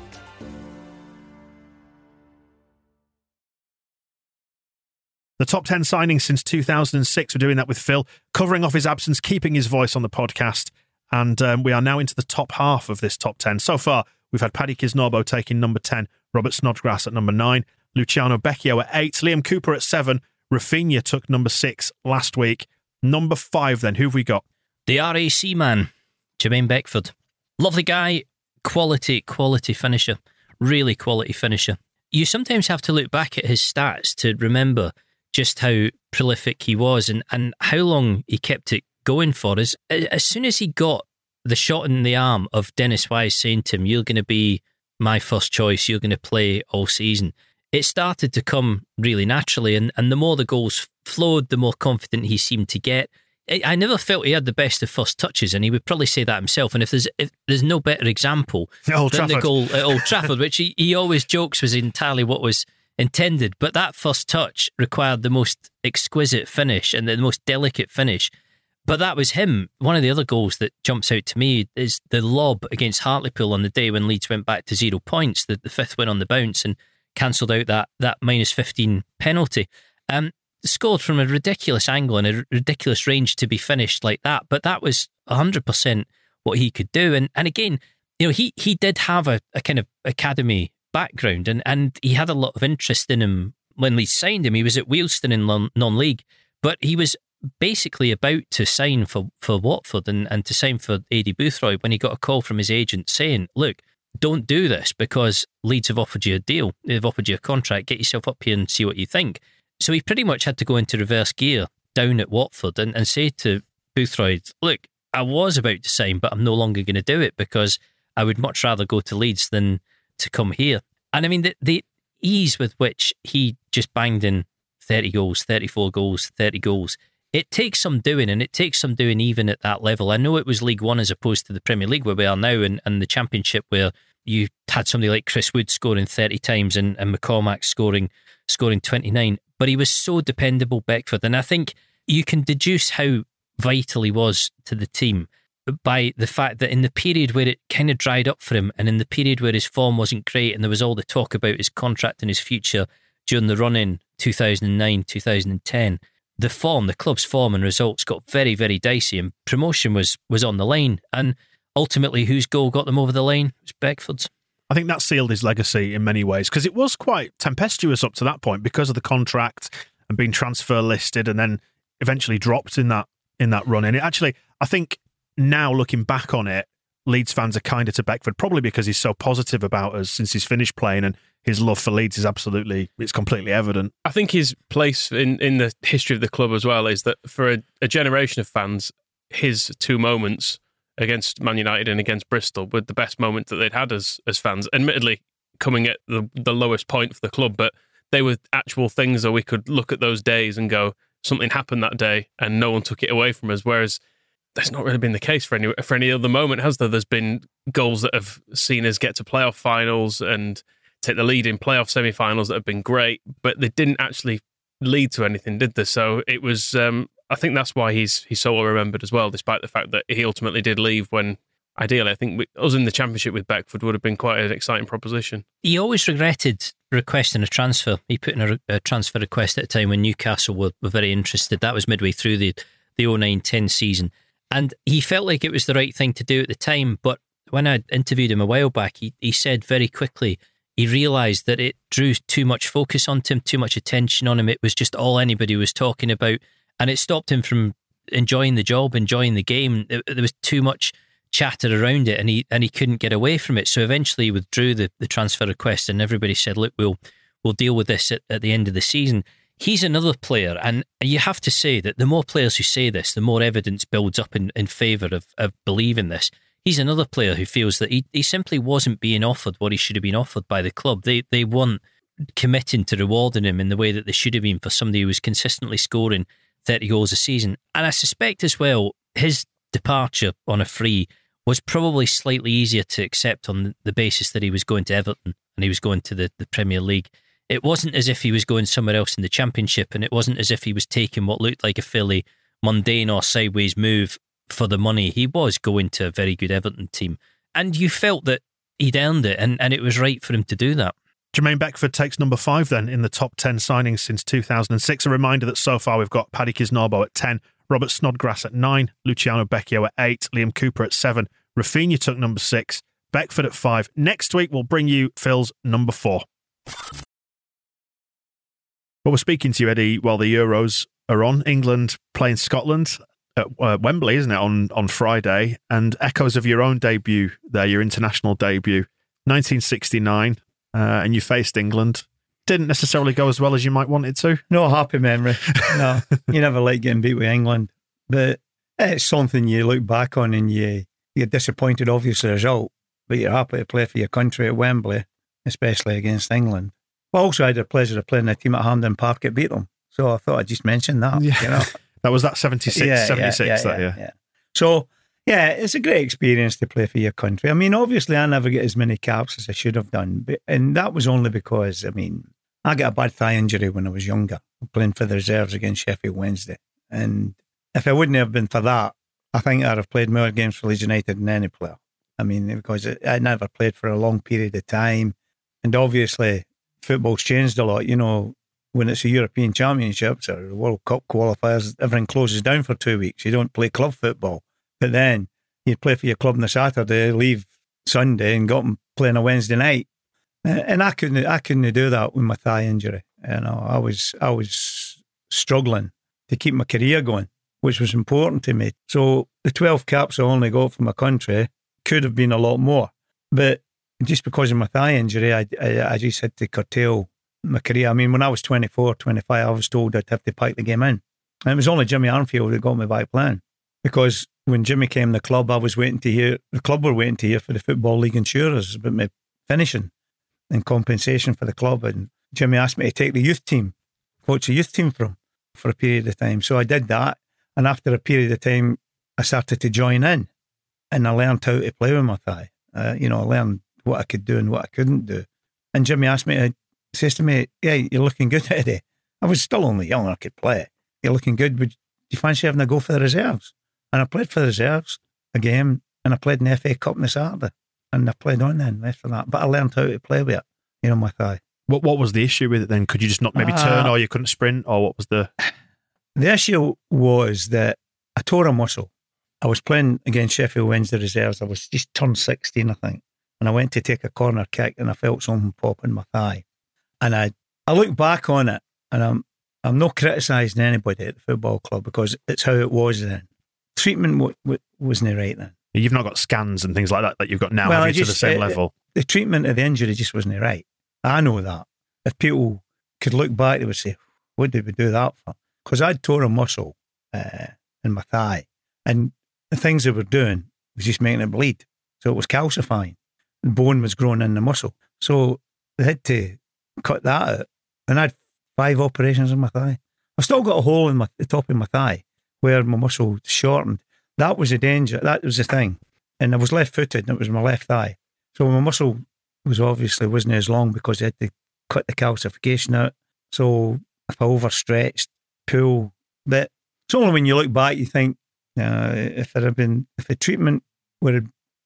The top 10 signings since 2006. We're doing that with Phil, covering off his absence, keeping his voice on the podcast. And we are now into the top half of this top 10. So far, we've had Paddy Kisnorbo taking number 10, Robert Snodgrass at number 9, Luciano Becchio at 8, Liam Cooper at 7, Rafinha took number 6 last week. Number 5 then, who have we got? The RAC man, Jermaine Beckford. Lovely guy, quality finisher, really quality finisher. You sometimes have to look back at his stats to remember just how prolific he was and how long he kept it going for us. As soon as he got the shot in the arm of Dennis Wise saying to him, "You're going to be my first choice, you're going to play all season," it started to come really naturally. And the more the goals flowed, the more confident he seemed to get. I never felt he had the best of first touches, and he would probably say that himself. And if there's no better example than the goal at Old Trafford, which he always jokes was entirely what was intended, but that first touch required the most exquisite finish and the most delicate finish. But that was him. One of the other goals that jumps out to me is the lob against Hartlepool on the day when Leeds went back to 0 points, the fifth win on the bounce, and cancelled out that minus 15 penalty. Scored from a ridiculous angle and a ridiculous range to be finished like that, but that was 100% what he could do. And again, he did have a kind of academy background, and he had a lot of interest in him when Leeds signed him. He was at Wealdstone in non-league, but he was basically about to sign for Watford and to sign for AD Boothroyd when he got a call from his agent saying, "Look, don't do this because Leeds have offered you a deal. They've offered you a contract. Get yourself up here and see what you think." So he pretty much had to go into reverse gear down at Watford and say to Boothroyd, "Look, I was about to sign, but I'm no longer going to do it because I would much rather go to Leeds than to come here." And I mean, the ease with which he just banged in 30 goals, 34 goals, 30 goals, it takes some doing, and it takes some doing even at that level. I know it was League One as opposed to the Premier League where we are now, and the Championship where you had somebody like Chris Wood scoring 30 times and McCormack scoring 29. But he was so dependable, Beckford. And I think you can deduce how vital he was to the team by the fact that in the period where it kind of dried up for him and in the period where his form wasn't great and there was all the talk about his contract and his future during the run-in 2009, 2010, the club's form and results got very, very dicey and promotion was on the line. And ultimately, whose goal got them over the line? It was Beckford's. I think that sealed his legacy in many ways because it was quite tempestuous up to that point because of the contract and being transfer listed and then eventually dropped in that run-in. It actually, I think, now looking back on it, Leeds fans are kinder to Beckford, probably because he's so positive about us since he's finished playing, and his love for Leeds is it's completely evident. I think his place in the history of the club as well is that for a generation of fans, his two moments against Man United and against Bristol were the best moments that they'd had as fans. Admittedly, coming at the lowest point for the club, but they were actual things that we could look at those days and go, something happened that day and no one took it away from us, whereas that's not really been the case for any other moment, has there? There's been goals that have seen us get to playoff finals and take the lead in playoff semi-finals that have been great, but they didn't actually lead to anything, did they? So it was, I think that's why he's so well remembered as well, despite the fact that he ultimately did leave when ideally, I think us in the Championship with Beckford would have been quite an exciting proposition. He always regretted requesting a transfer. He put in a transfer request at a time when Newcastle were very interested. That was midway through the 09-10 season. And he felt like it was the right thing to do at the time. But when I interviewed him a while back, he said very quickly he realised that it drew too much focus onto him, too much attention on him. It was just all anybody was talking about. And it stopped him from enjoying the job, enjoying the game. There was too much chatter around it, and he couldn't get away from it. So eventually he withdrew the transfer request, and everybody said, look, we'll deal with this at the end of the season. He's another player, and you have to say that the more players who say this, the more evidence builds up in favour of believing this. He's another player who feels that he simply wasn't being offered what he should have been offered by the club. They weren't committing to rewarding him in the way that they should have been for somebody who was consistently scoring 30 goals a season. And I suspect as well, his departure on a free was probably slightly easier to accept on the basis that he was going to Everton and he was going to the Premier League. It wasn't as if he was going somewhere else in the Championship, and it wasn't as if he was taking what looked like a fairly mundane or sideways move for the money. He was going to a very good Everton team, and you felt that he'd earned it, and it was right for him to do that. Jermaine Beckford takes number 5 then in the top 10 signings since 2006. A reminder that so far we've got Paddy Kisnorbo at 10, Robert Snodgrass at 9, Luciano Becchio at 8, Liam Cooper at 7, Rafinha took number 6, Beckford at 5. Next week we'll bring you Phil's number 4. Well, we're speaking to you, Eddie, while the Euros are on. England playing Scotland at Wembley, isn't it, on Friday? And echoes of your own debut there, your international debut, 1969, and you faced England. Didn't necessarily go as well as you might want it to. No happy memory. No, you never like getting beat with England. But it's something you look back on and you're disappointed, obviously, result, but you're happy to play for your country at Wembley, especially against England. But also, I had the pleasure of playing a team at Hampden Park that beat them. So I thought I'd just mention that. Yeah. You know? That was that 76 that year. Yeah. So, yeah, it's a great experience to play for your country. I mean, obviously, I never get as many caps as I should have done. And that was only because, I mean, I got a bad thigh injury when I was younger, playing for the reserves against Sheffield Wednesday. And if it wouldn't have been for that, I think I'd have played more games for Leeds United than any player. I mean, because I never played for a long period of time. And obviously, football's changed a lot. You know, when it's a European Championships or World Cup qualifiers, everything closes down for 2 weeks. You don't play club football. But then you'd play for your club on the Saturday, leave Sunday and go up and play on a Wednesday night. And I couldn't do that with my thigh injury. You know, I was struggling to keep my career going, which was important to me. So the 12 caps I only got for my country could have been a lot more. But just because of my thigh injury, I just had to curtail my career. I mean, when I was 24, 25, I was told I'd have to pack the game in. And it was only Jimmy Armfield that got me back playing. Because when Jimmy came to the club, the club were waiting to hear for the Football League insurers about me finishing and compensation for the club. And Jimmy asked me to take the youth team, coach the youth team for a period of time. So I did that. And after a period of time, I started to join in and I learned how to play with my thigh. I learned what I could do and what I couldn't do. And Jimmy says to me, yeah, you're looking good, Eddie. I was still only young, I could play. You're looking good. Do you fancy having a go for the reserves? And I played for the reserves a game, and I played in the FA Cup on the Saturday. And I played on then after that. But I learned how to play with it, my thigh. What was the issue with it then? Could you just not maybe turn, or you couldn't sprint, or what was the... The issue was that I tore a muscle. I was playing against Sheffield Wednesday reserves. I was just turned 16, I think. And I went to take a corner kick and I felt something pop in my thigh. And I look back on it and I'm not criticising anybody at the football club because it's how it was then. Treatment wasn't right then. You've not got scans and things like that you've got now, have you, to the same level? The treatment of the injury just wasn't right. I know that. If people could look back, they would say, what did we do that for? Because I'd tore a muscle in my thigh. And the things they were doing was just making it bleed. So it was calcifying. The bone was growing in the muscle. So they had to cut that out. And I had 5 operations in my thigh. I've still got a hole in the top of my thigh where my muscle shortened. That was the danger. That was the thing. And I was left-footed and it was my left thigh. So my muscle wasn't as long because they had to cut the calcification out. So if I overstretched, pull, but it's only when you look back you think, if the treatment would have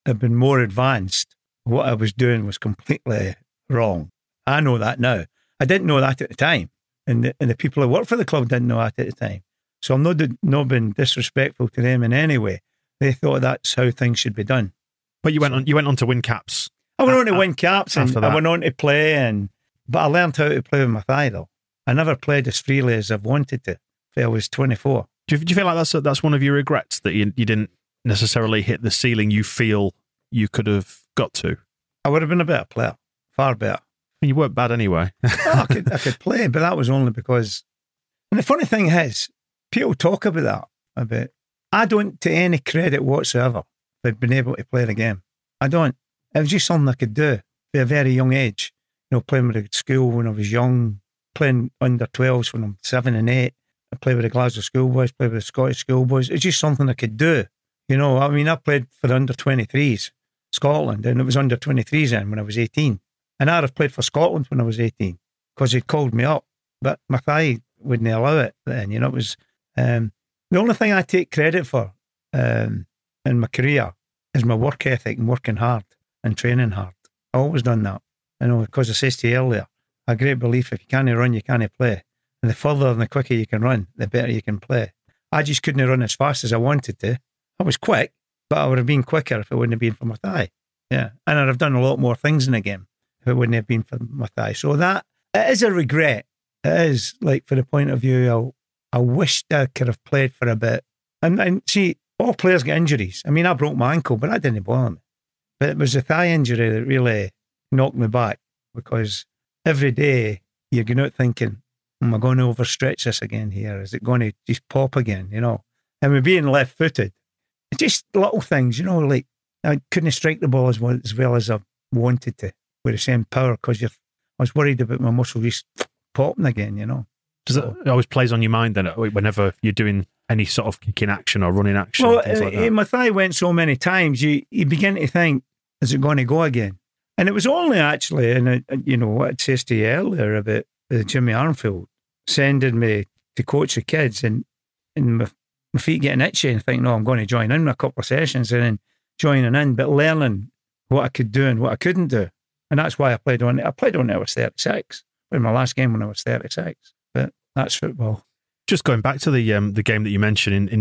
had been more advanced, what I was doing was completely wrong. I know that now. I didn't know that at the time. And the people who work for the club didn't know that at the time. So I'm not being disrespectful to them in any way. They thought that's how things should be done. But you went on to win caps. I went on to win caps and that. I went on to play, but I learned how to play with my thigh though. I never played as freely as I've wanted to until I was 24. Do you feel like that's one of your regrets, that you didn't necessarily hit the ceiling you feel you could have got to? I would have been a better player, far better. You weren't bad anyway. I could play, but that was only because. And the funny thing is, people talk about that a bit. I don't take any credit whatsoever for being able to play the game. I don't. It was just something I could do at a very young age. You know, playing with the school when I was young, playing under 12s when I'm 7 and 8. I played with the Glasgow schoolboys, played with the Scottish schoolboys. It's just something I could do. You know, I mean, I played for the under 23s, Scotland, and it was under 23s then when I was 18. And I'd have played for Scotland when I was 18 because they'd called me up, but my thigh wouldn't allow it then. You know, it was the only thing I take credit for in my career is my work ethic and working hard and training hard. I've always done that. You know, because I said to you earlier, I have a great belief if you can't run, you can't play. And the further and the quicker you can run, the better you can play. I just couldn't run as fast as I wanted to. I was quick, but I would have been quicker if it wouldn't have been for my thigh. Yeah. And I'd have done a lot more things in the game if it wouldn't have been for my thigh. So that, it is a regret. It is, like, for the point of view, I wished I could have played for a bit. And see, all players get injuries. I mean, I broke my ankle, but that didn't bother me. But it was the thigh injury that really knocked me back, because every day you're going out thinking, am I going to overstretch this again here? Is it going to just pop again, you know? And with being left-footed, it's just little things, you know, like I couldn't strike the ball as well as I wanted to with the same power because I was worried about my muscle just popping again, you know. Does it always plays on your mind then whenever you're doing any sort of kicking action or running action? Well, things like that? My thigh went so many times, you begin to think, is it going to go again? And it was only actually, and you know, what I'd said to you earlier about Jimmy Armfield sending me to coach the kids and my feet getting itchy and thinking, no, I'm going to join in a couple of sessions and then joining in, but learning what I could do and what I couldn't do. And that's why I played on it. I played on it when I was 36. I played my last game when I was 36. But that's football. Just going back to the game that you mentioned in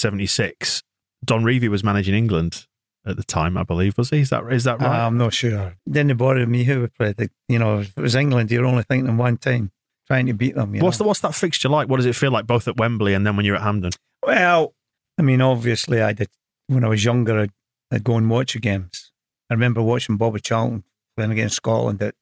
1976, Don Revie was managing England at the time, I believe, was he? Is that right? I'm not sure. Didn't bother me who we played. You know, if it was England, you're only thinking one time, trying to beat them. What's that fixture like? What does it feel like, both at Wembley and then when you're at Hampden? Well, I mean, obviously, I did when I was younger. I'd go and watch the games. I remember watching Bobby Charlton playing against Scotland at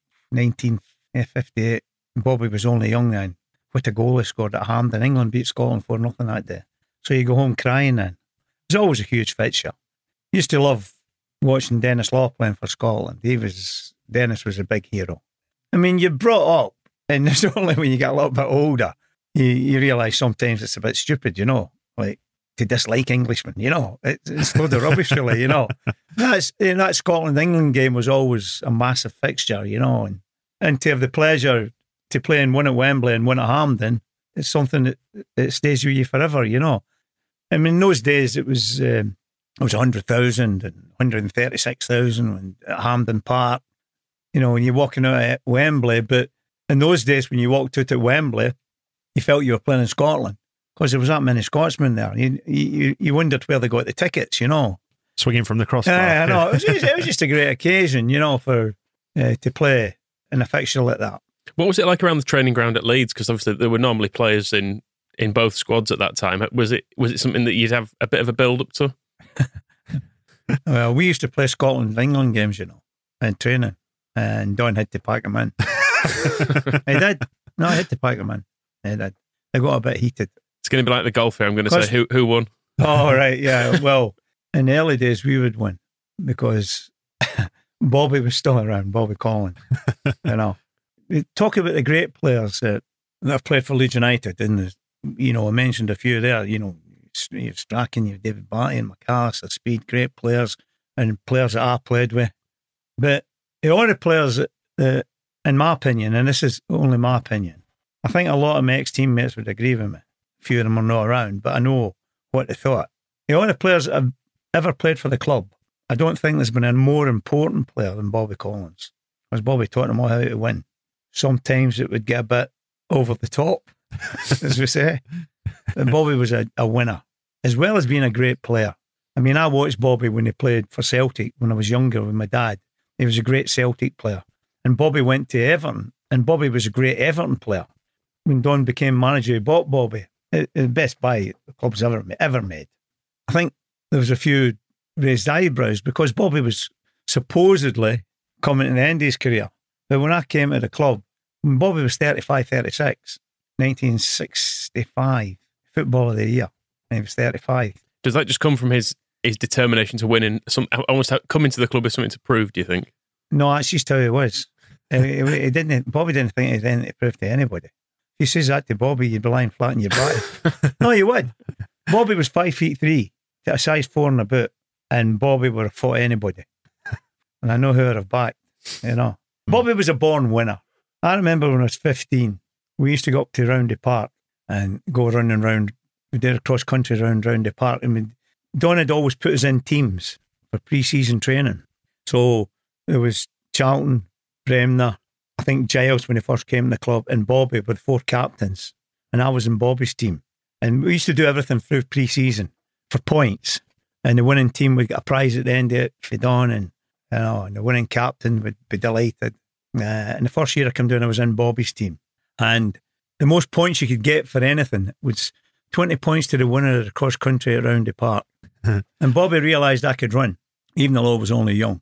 1958. Bobby was only young then. What a goal he scored at Hampden. England beat Scotland 4-0 that day. So you go home crying then. It was always a huge fixture. Used to love watching Dennis Law playing for Scotland. Dennis was a big hero. I mean, you're brought up, and it's only when you get a little bit older, you realise sometimes it's a bit stupid, you know, like to dislike Englishmen, you know. It's a load of rubbish, really, you know. That Scotland-England game was always a massive fixture, you know, and to have the pleasure to play and win at Wembley and win at Hampden, it's something that stays with you forever, you know. I mean, in those days, it was 100,000 and 136,000 at Hampden Park, you know, when you're walking out at Wembley. But in those days, when you walked out at Wembley, you felt you were playing in Scotland because there was that many Scotsmen there. You wondered where they got the tickets, you know. Swinging from the crossbar. I know. It was just a great occasion, you know, for to play in a fixture like that. What was it like around the training ground at Leeds? Because obviously there were normally players in both squads at that time. Was it something that you'd have a bit of a build up to? Well, we used to play Scotland-England games, you know, in training, and Don had to pack them in. He did. No, I had to pack them in. He did. They got a bit heated. It's going to be like the golf here. I'm going to say who won. Oh, right, yeah. Well, in the early days, we would win because Bobby was still around, Bobby Collins, you know. We talk about the great players that have played for Leeds United, and you know, I mentioned a few there, you know, you've Strachan, you've David Batty and McAllister, Speed, great players, and players that I played with. But the other players that, in my opinion, and this is only my opinion, I think a lot of my ex-teammates would agree with me. A few of them are not around, but I know what they thought. The only players that have ever played for the club I don't think there's been a more important player than Bobby Collins, because Bobby taught them all how to win. Sometimes it would get a bit over the top, as we say. But Bobby was a winner, as well as being a great player. I mean, I watched Bobby when he played for Celtic when I was younger with my dad. He was a great Celtic player. And Bobby went to Everton, and Bobby was a great Everton player. When Don became manager, he bought Bobby. The best buy the club's ever made. I think there was a few raised eyebrows because Bobby was supposedly coming to the end of his career. But when I came to the club, when Bobby was 35, 36, 1965, Footballer of the Year, and he was 35. Does that just come from his determination to win and almost come into the club with something to prove, do you think? No, that's just how he was. Bobby didn't think he had anything to prove to anybody. If you says that to Bobby, you'd be lying flat in your back. No, you would. Bobby was 5'3", a size 4 in a boot, and Bobby would have fought anybody. And I know who I'd have backed, Bobby was a born winner. I remember when I was 15, we used to go up to Roundy Park and go round and round. We did a cross country round Roundy Park, and Don had always put us in teams for pre-season training. So there was Charlton, Bremner, I think Giles when he first came to the club, and Bobby were the 4 captains, and I was in Bobby's team. And we used to do everything through pre-season for points, and the winning team would get a prize at the end of it for Don, and the winning captain would be delighted. And the first year I came down, I was in Bobby's team, and the most points you could get for anything was 20 points to the winner of the cross country at Roundy Park. And Bobby realised I could run, even though I was only young.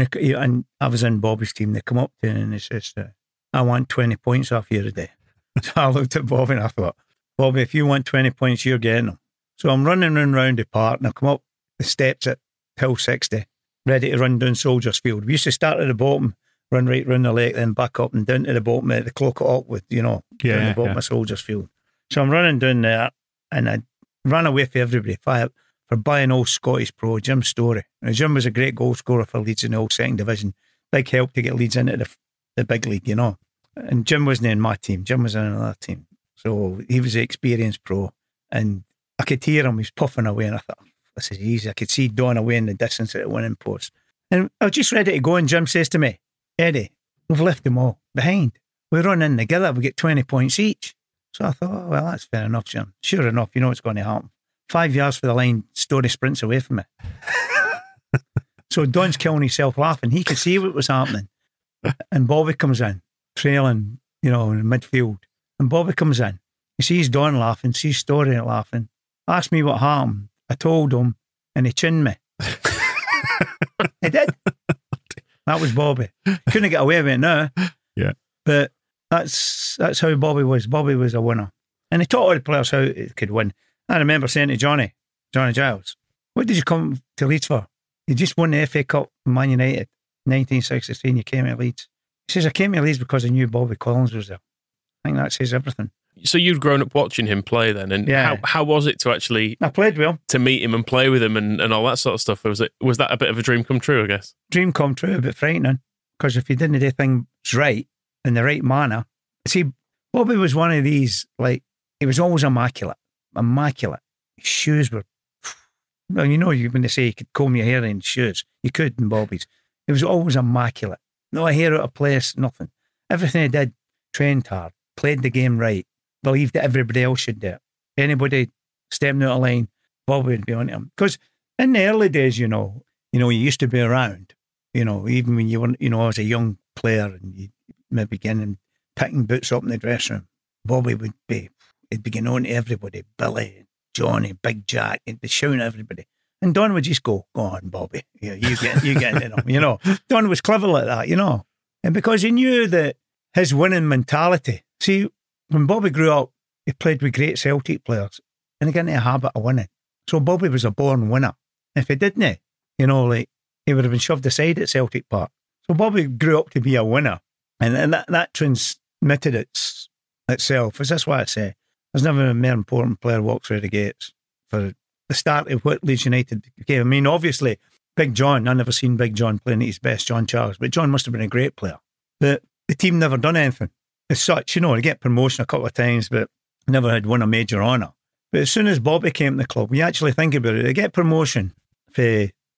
And I was in Bobby's team. They come up to me and they says, I want 20 points off you today. So I looked at Bobby and I thought, Bobby, if you want 20 points, you're getting them. So I'm running round the park and I come up the steps at Hill 60, ready to run down Soldiers Field. We used to start at the bottom, run right round the lake, then back up and down to the bottom at the clock it up with, down the bottom of Soldiers Field. So I'm running down there and I ran away for everybody for buying old Scottish pro, Jim Storey. Now, Jim was a great goal scorer for Leeds in the old second division. Big help to get Leeds into the big league, And Jim wasn't in my team. Jim was in another team. So he was an experienced pro. And I could hear him. He was puffing away. And I thought, this is easy. I could see Don away in the distance at the winning post. And I was just ready to go. And Jim says to me, Eddie, we've left them all behind. We run in together. We get 20 points each. So I thought, oh, well, that's fair enough, Jim. Sure enough, you know what's going to happen. 5 yards for the line, Storey sprints away from me. So Don's killing himself laughing. He could see what was happening. And Bobby comes in, trailing, in the midfield. And Bobby comes in. He sees Don laughing, sees Storey laughing. Asked me what happened. I told him, and he chinned me. He did. That was Bobby. Couldn't get away with it now. Yeah. But that's how Bobby was. Bobby was a winner. And he taught all the players how it could win. I remember saying to Johnny Giles, what did you come to Leeds for? You just won the FA Cup with Man United, 1963, and you came to Leeds. He says, I came to Leeds because I knew Bobby Collins was there. I think that says everything. So you'd grown up watching him play then, and how was it to actually... I played with him. To meet him and play with him and all that sort of stuff? Was that a bit of a dream come true, I guess? Dream come true, but frightening, because if you didn't do things right, in the right manner... See, Bobby was one of these, he was always immaculate. His shoes were, well, when they say you could comb your hair in shoes, you could in Bobby's. It was always immaculate. No hair out of place, nothing. Everything he did, trained hard, played the game right, believed that everybody else should do it. Anybody stepping out of line, Bobby would be on him. Because in the early days, you used to be around, even when you were, as a young player and you maybe getting picking boots up in the dressing room, Bobby he'd be going on to everybody, Billy, Johnny, Big Jack, he'd be shouting at everybody. And Don would just go on, Bobby, you get into them, Don was clever like that, And because he knew that his winning mentality, see, when Bobby grew up, he played with great Celtic players and he got into a habit of winning. So Bobby was a born winner. If he didn't, he would have been shoved aside at Celtic Park. So Bobby grew up to be a winner. And that transmitted itself. That's why I say, there's never a more important player walks through the gates for the start of what Leeds United became. I mean, obviously, Big John, I've never seen Big John playing at his best, John Charles, but John must have been a great player. But the team never done anything as such. They get promotion a couple of times, but never had won a major honour. But as soon as Bobby came to the club, we actually think about it, they get promotion for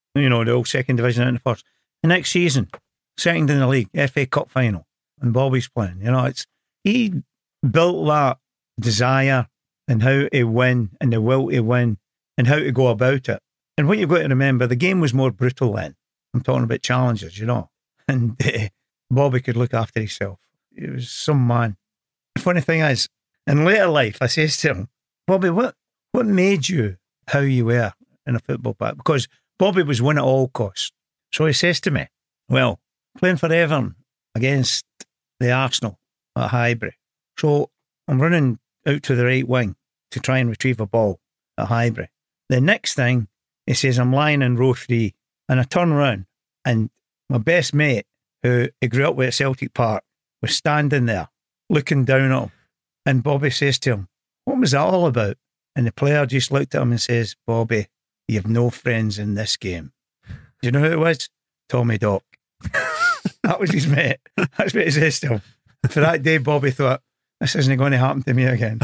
the old second division into first. The next season, second in the league, FA Cup final, and Bobby's playing. He built that desire and how to win and the will to win and how to go about it. And what you've got to remember, the game was more brutal then. I'm talking about challenges, and Bobby could look after himself. He was some man. The funny thing is, in later life, I says to him, Bobby, what made you how you were in a football pitch? Because Bobby was win at all costs. So he says to me, well, playing for Everton against the Arsenal at Highbury. So I'm running out to the right wing to try and retrieve a ball at Highbury. The next thing, he says, I'm lying in row 3 and I turn around and my best mate, who he grew up with at Celtic Park, was standing there looking down at him. And Bobby says to him, what was that all about? And the player just looked at him and says, Bobby, you have no friends in this game. Do you know who it was? Tommy Dock. That was his mate. That's what he says to him. For that day, Bobby thought, this isn't going to happen to me again.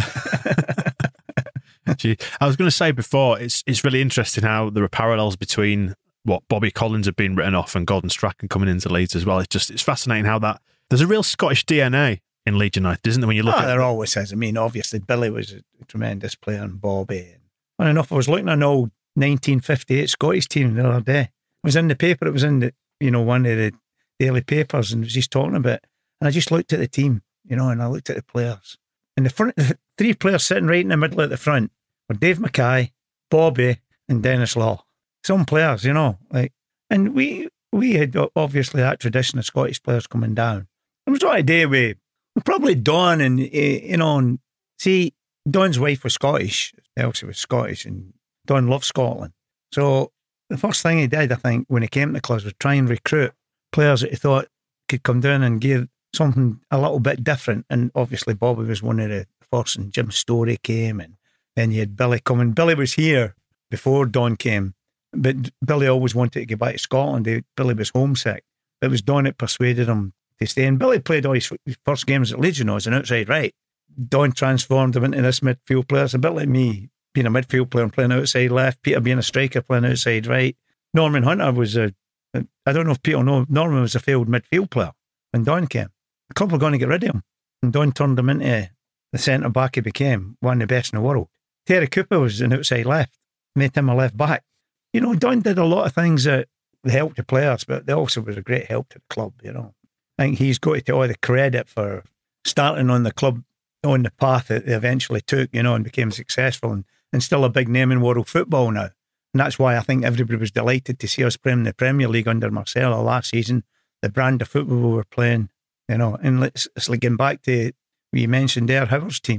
Gee, I was going to say before, it's really interesting how there are parallels between what Bobby Collins had been written off and Gordon Strachan coming into Leeds as well. It's fascinating how that there's a real Scottish DNA in Leeds United, isn't there? When you look at there always is. I mean, obviously Billy was a tremendous player and Bobby. Funny enough, I was looking at an old 1958 Scottish team the other day. It was in the paper. It was in one of the daily papers, and it was just talking about it. And I just looked at the team, and I looked at the players. And the 3 players sitting right in the middle at the front were Dave Mackay, Bobby, and Dennis Law. Some players, and we had obviously that tradition of Scottish players coming down. There was not a day where probably Don and see, Don's wife was Scottish, Elsie was Scottish, and Don loved Scotland. So the first thing he did, I think, when he came to the clubs was try and recruit players that he thought could come down and give something a little bit different. And obviously Bobby was one of the first, and Jim Storey came, and then you had Billy coming. Billy was here before Don came, but Billy always wanted to go back to Scotland. Billy was homesick. It was Don that persuaded him to stay. And Billy played all his first games at Leeds, as an outside right. Don transformed him into this midfield player. It's a bit like me being a midfield player and playing outside left, Peter being a striker playing outside right. Norman Hunter was I don't know if people know, Norman was a failed midfield player when Don came. The club were going to get rid of him, and Don turned him into the centre back he became, one of the best in the world. Terry Cooper was an outside left, made him a left back. Don did a lot of things that helped the players, but they also was a great help to the club, I think he's got to take all the credit for starting on the club on the path that they eventually took, and became successful and still a big name in world football now. And that's why I think everybody was delighted to see us playing the Premier League under Marcelo last season, the brand of football we were playing, and it's like getting back to what you mentioned there, Howard's team,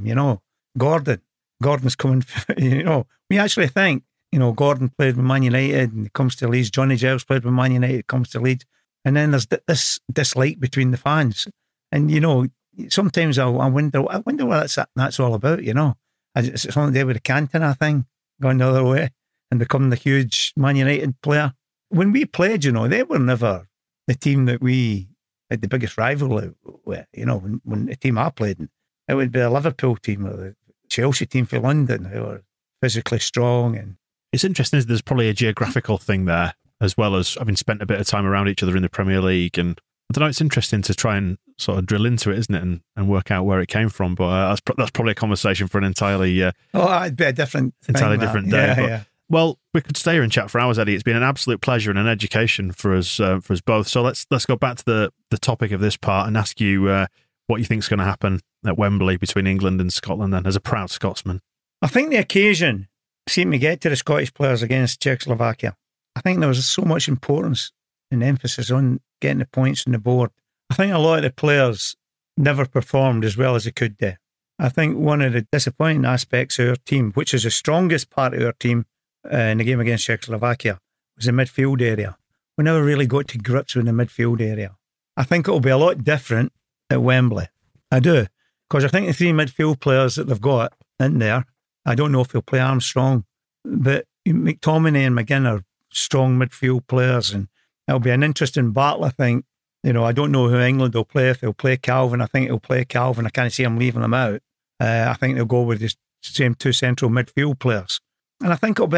Gordon's coming, we actually think, Gordon played with Man United and comes to Leeds, Johnny Giles played with Man United, comes to Leeds, and then there's this dislike between the fans. And, sometimes I wonder what that's all about, It's something to do with the Cantona thing, going the other way and becoming the huge Man United player. When we played, they were never the team that we had the biggest rivalry with, when the team I played in. It would be a Liverpool team or the Chelsea team for London, who were physically strong. And it's interesting, there's probably a geographical thing there, as well as having spent a bit of time around each other in the Premier League. And I don't know, it's interesting to try and sort of drill into it, isn't it, and work out where it came from. But that's probably a conversation for an entirely it'd be a different different day. Yeah. Well, we could stay here and chat for hours, Eddie. It's been an absolute pleasure and an education for us both. So let's go back to the topic of this part and ask you what you think is going to happen at Wembley between England and Scotland. Then, as a proud Scotsman, I think the occasion seemed to get to the Scottish players against Czechoslovakia. I think there was so much importance and emphasis on getting the points on the board. I think a lot of the players never performed as well as they could do. I think one of the disappointing aspects of our team, which is the strongest part of our team in the game against Czechoslovakia, was the midfield area. We never really got to grips with the midfield area. I think it'll be a lot different at Wembley. I do. Because I think the 3 midfield players that they've got in there, I don't know if they'll play Armstrong, but McTominay and McGinn are strong midfield players, and it'll be an interesting battle, I think. I don't know who England will play. If they'll play Calvin, I think they'll play Calvin. I can't see them leaving him out. I think they'll go with the same 2 central midfield players. And I think it'll be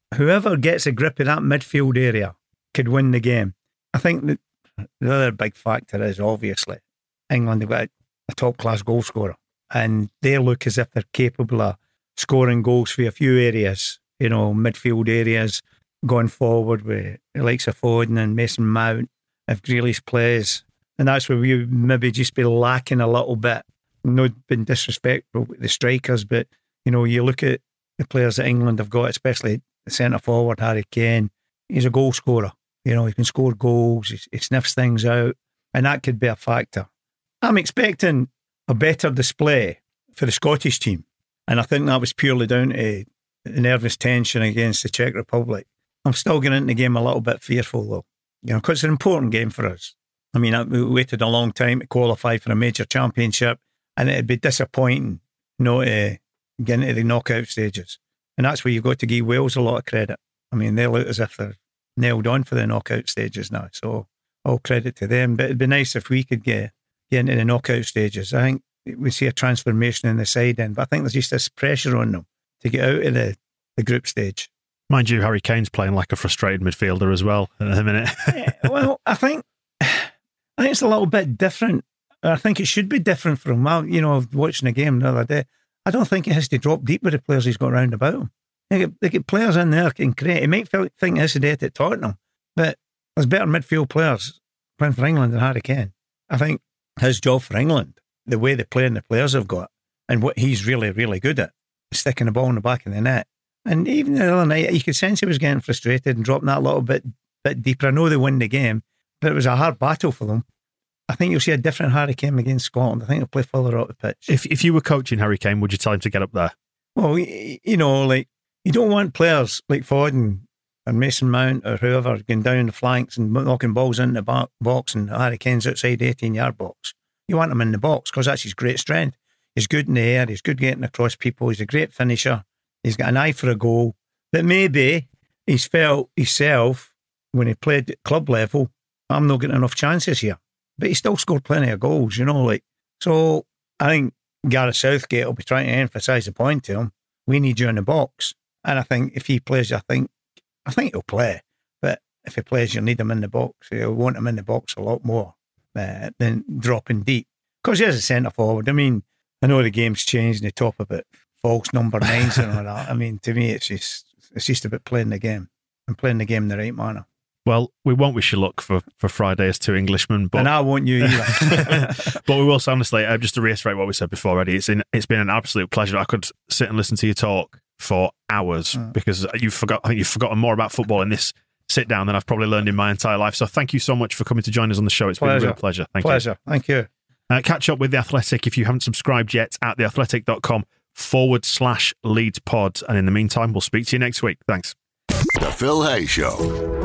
whoever gets a grip of that midfield area could win the game. I think that the other big factor is obviously England have got a top-class goal scorer, and they look as if they're capable of scoring goals for a few areas, midfield areas, going forward with the likes of Foden and Mason Mount, if Grealish plays. And that's where we maybe just be lacking a little bit. Not being disrespectful with the strikers, but, you look at the players that England have got, especially the centre-forward, Harry Kane. He's a goal scorer. He can score goals, he sniffs things out, and that could be a factor. I'm expecting a better display for the Scottish team, and I think that was purely down to the nervous tension against the Czech Republic. I'm still getting into the game a little bit fearful, though, because it's an important game for us. I mean, we waited a long time to qualify for a major championship, and it'd be disappointing not to get into the knockout stages. And that's where you've got to give Wales a lot of credit. I mean, they look as if they're nailed on for the knockout stages now, so all credit to them. But it'd be nice if we could get into the knockout stages. I think we see a transformation in the side end, but I think there's just this pressure on them to get out of the group stage. Mind you, Harry Kane's playing like a frustrated midfielder as well at the minute. Well, I think it's a little bit different. I think it should be different for him. Watching the game the other day, I don't think he has to drop deep with the players he's got round about him. They get players in there that can create. He might think he has to do it at Tottenham, but there's better midfield players playing for England than Harry Kane. I think his job for England, the way they play and the players have got, and what he's really, really good at, is sticking the ball in the back of the net. And even the other night, you could sense he was getting frustrated and dropping that a little bit deeper. I know they win the game, but it was a hard battle for them. I think you'll see a different Harry Kane against Scotland. I think he'll play further up the pitch. If you were coaching Harry Kane, would you tell him to get up there? Well, you don't want players like Foden or Mason Mount or whoever going down the flanks and knocking balls into the box, and Harry Kane's outside the 18-yard box. You want him in the box because that's his great strength. He's good in the air. He's good getting across people. He's a great finisher. He's got an eye for a goal. But maybe he's felt himself when he played at club level, I'm not getting enough chances here. But he still scored plenty of goals, So I think Gareth Southgate will be trying to emphasise the point to him. We need you in the box. And I think if he plays, I think he'll play. But if he plays, you'll need him in the box. You'll want him in the box a lot more than dropping deep. Because he is a centre forward. I mean, I know the game's changed and they talk about false number 9s and all that. I mean, to me, it's just about playing the game and playing the game in the right manner. Well, we won't wish you luck for Friday as two Englishmen. But, and I won't you either. But we will say, honestly, just to reiterate what we said before already, it's been an absolute pleasure. I could sit and listen to you talk for hours because I think you've forgotten more about football in this sit down than I've probably learned in my entire life. So thank you so much for coming to join us on the show. It's been a real pleasure. Thank you. Thank you. Catch up with The Athletic if you haven't subscribed yet at theathletic.com/Leeds pod. And in the meantime, we'll speak to you next week. Thanks. The Phil Hay Show.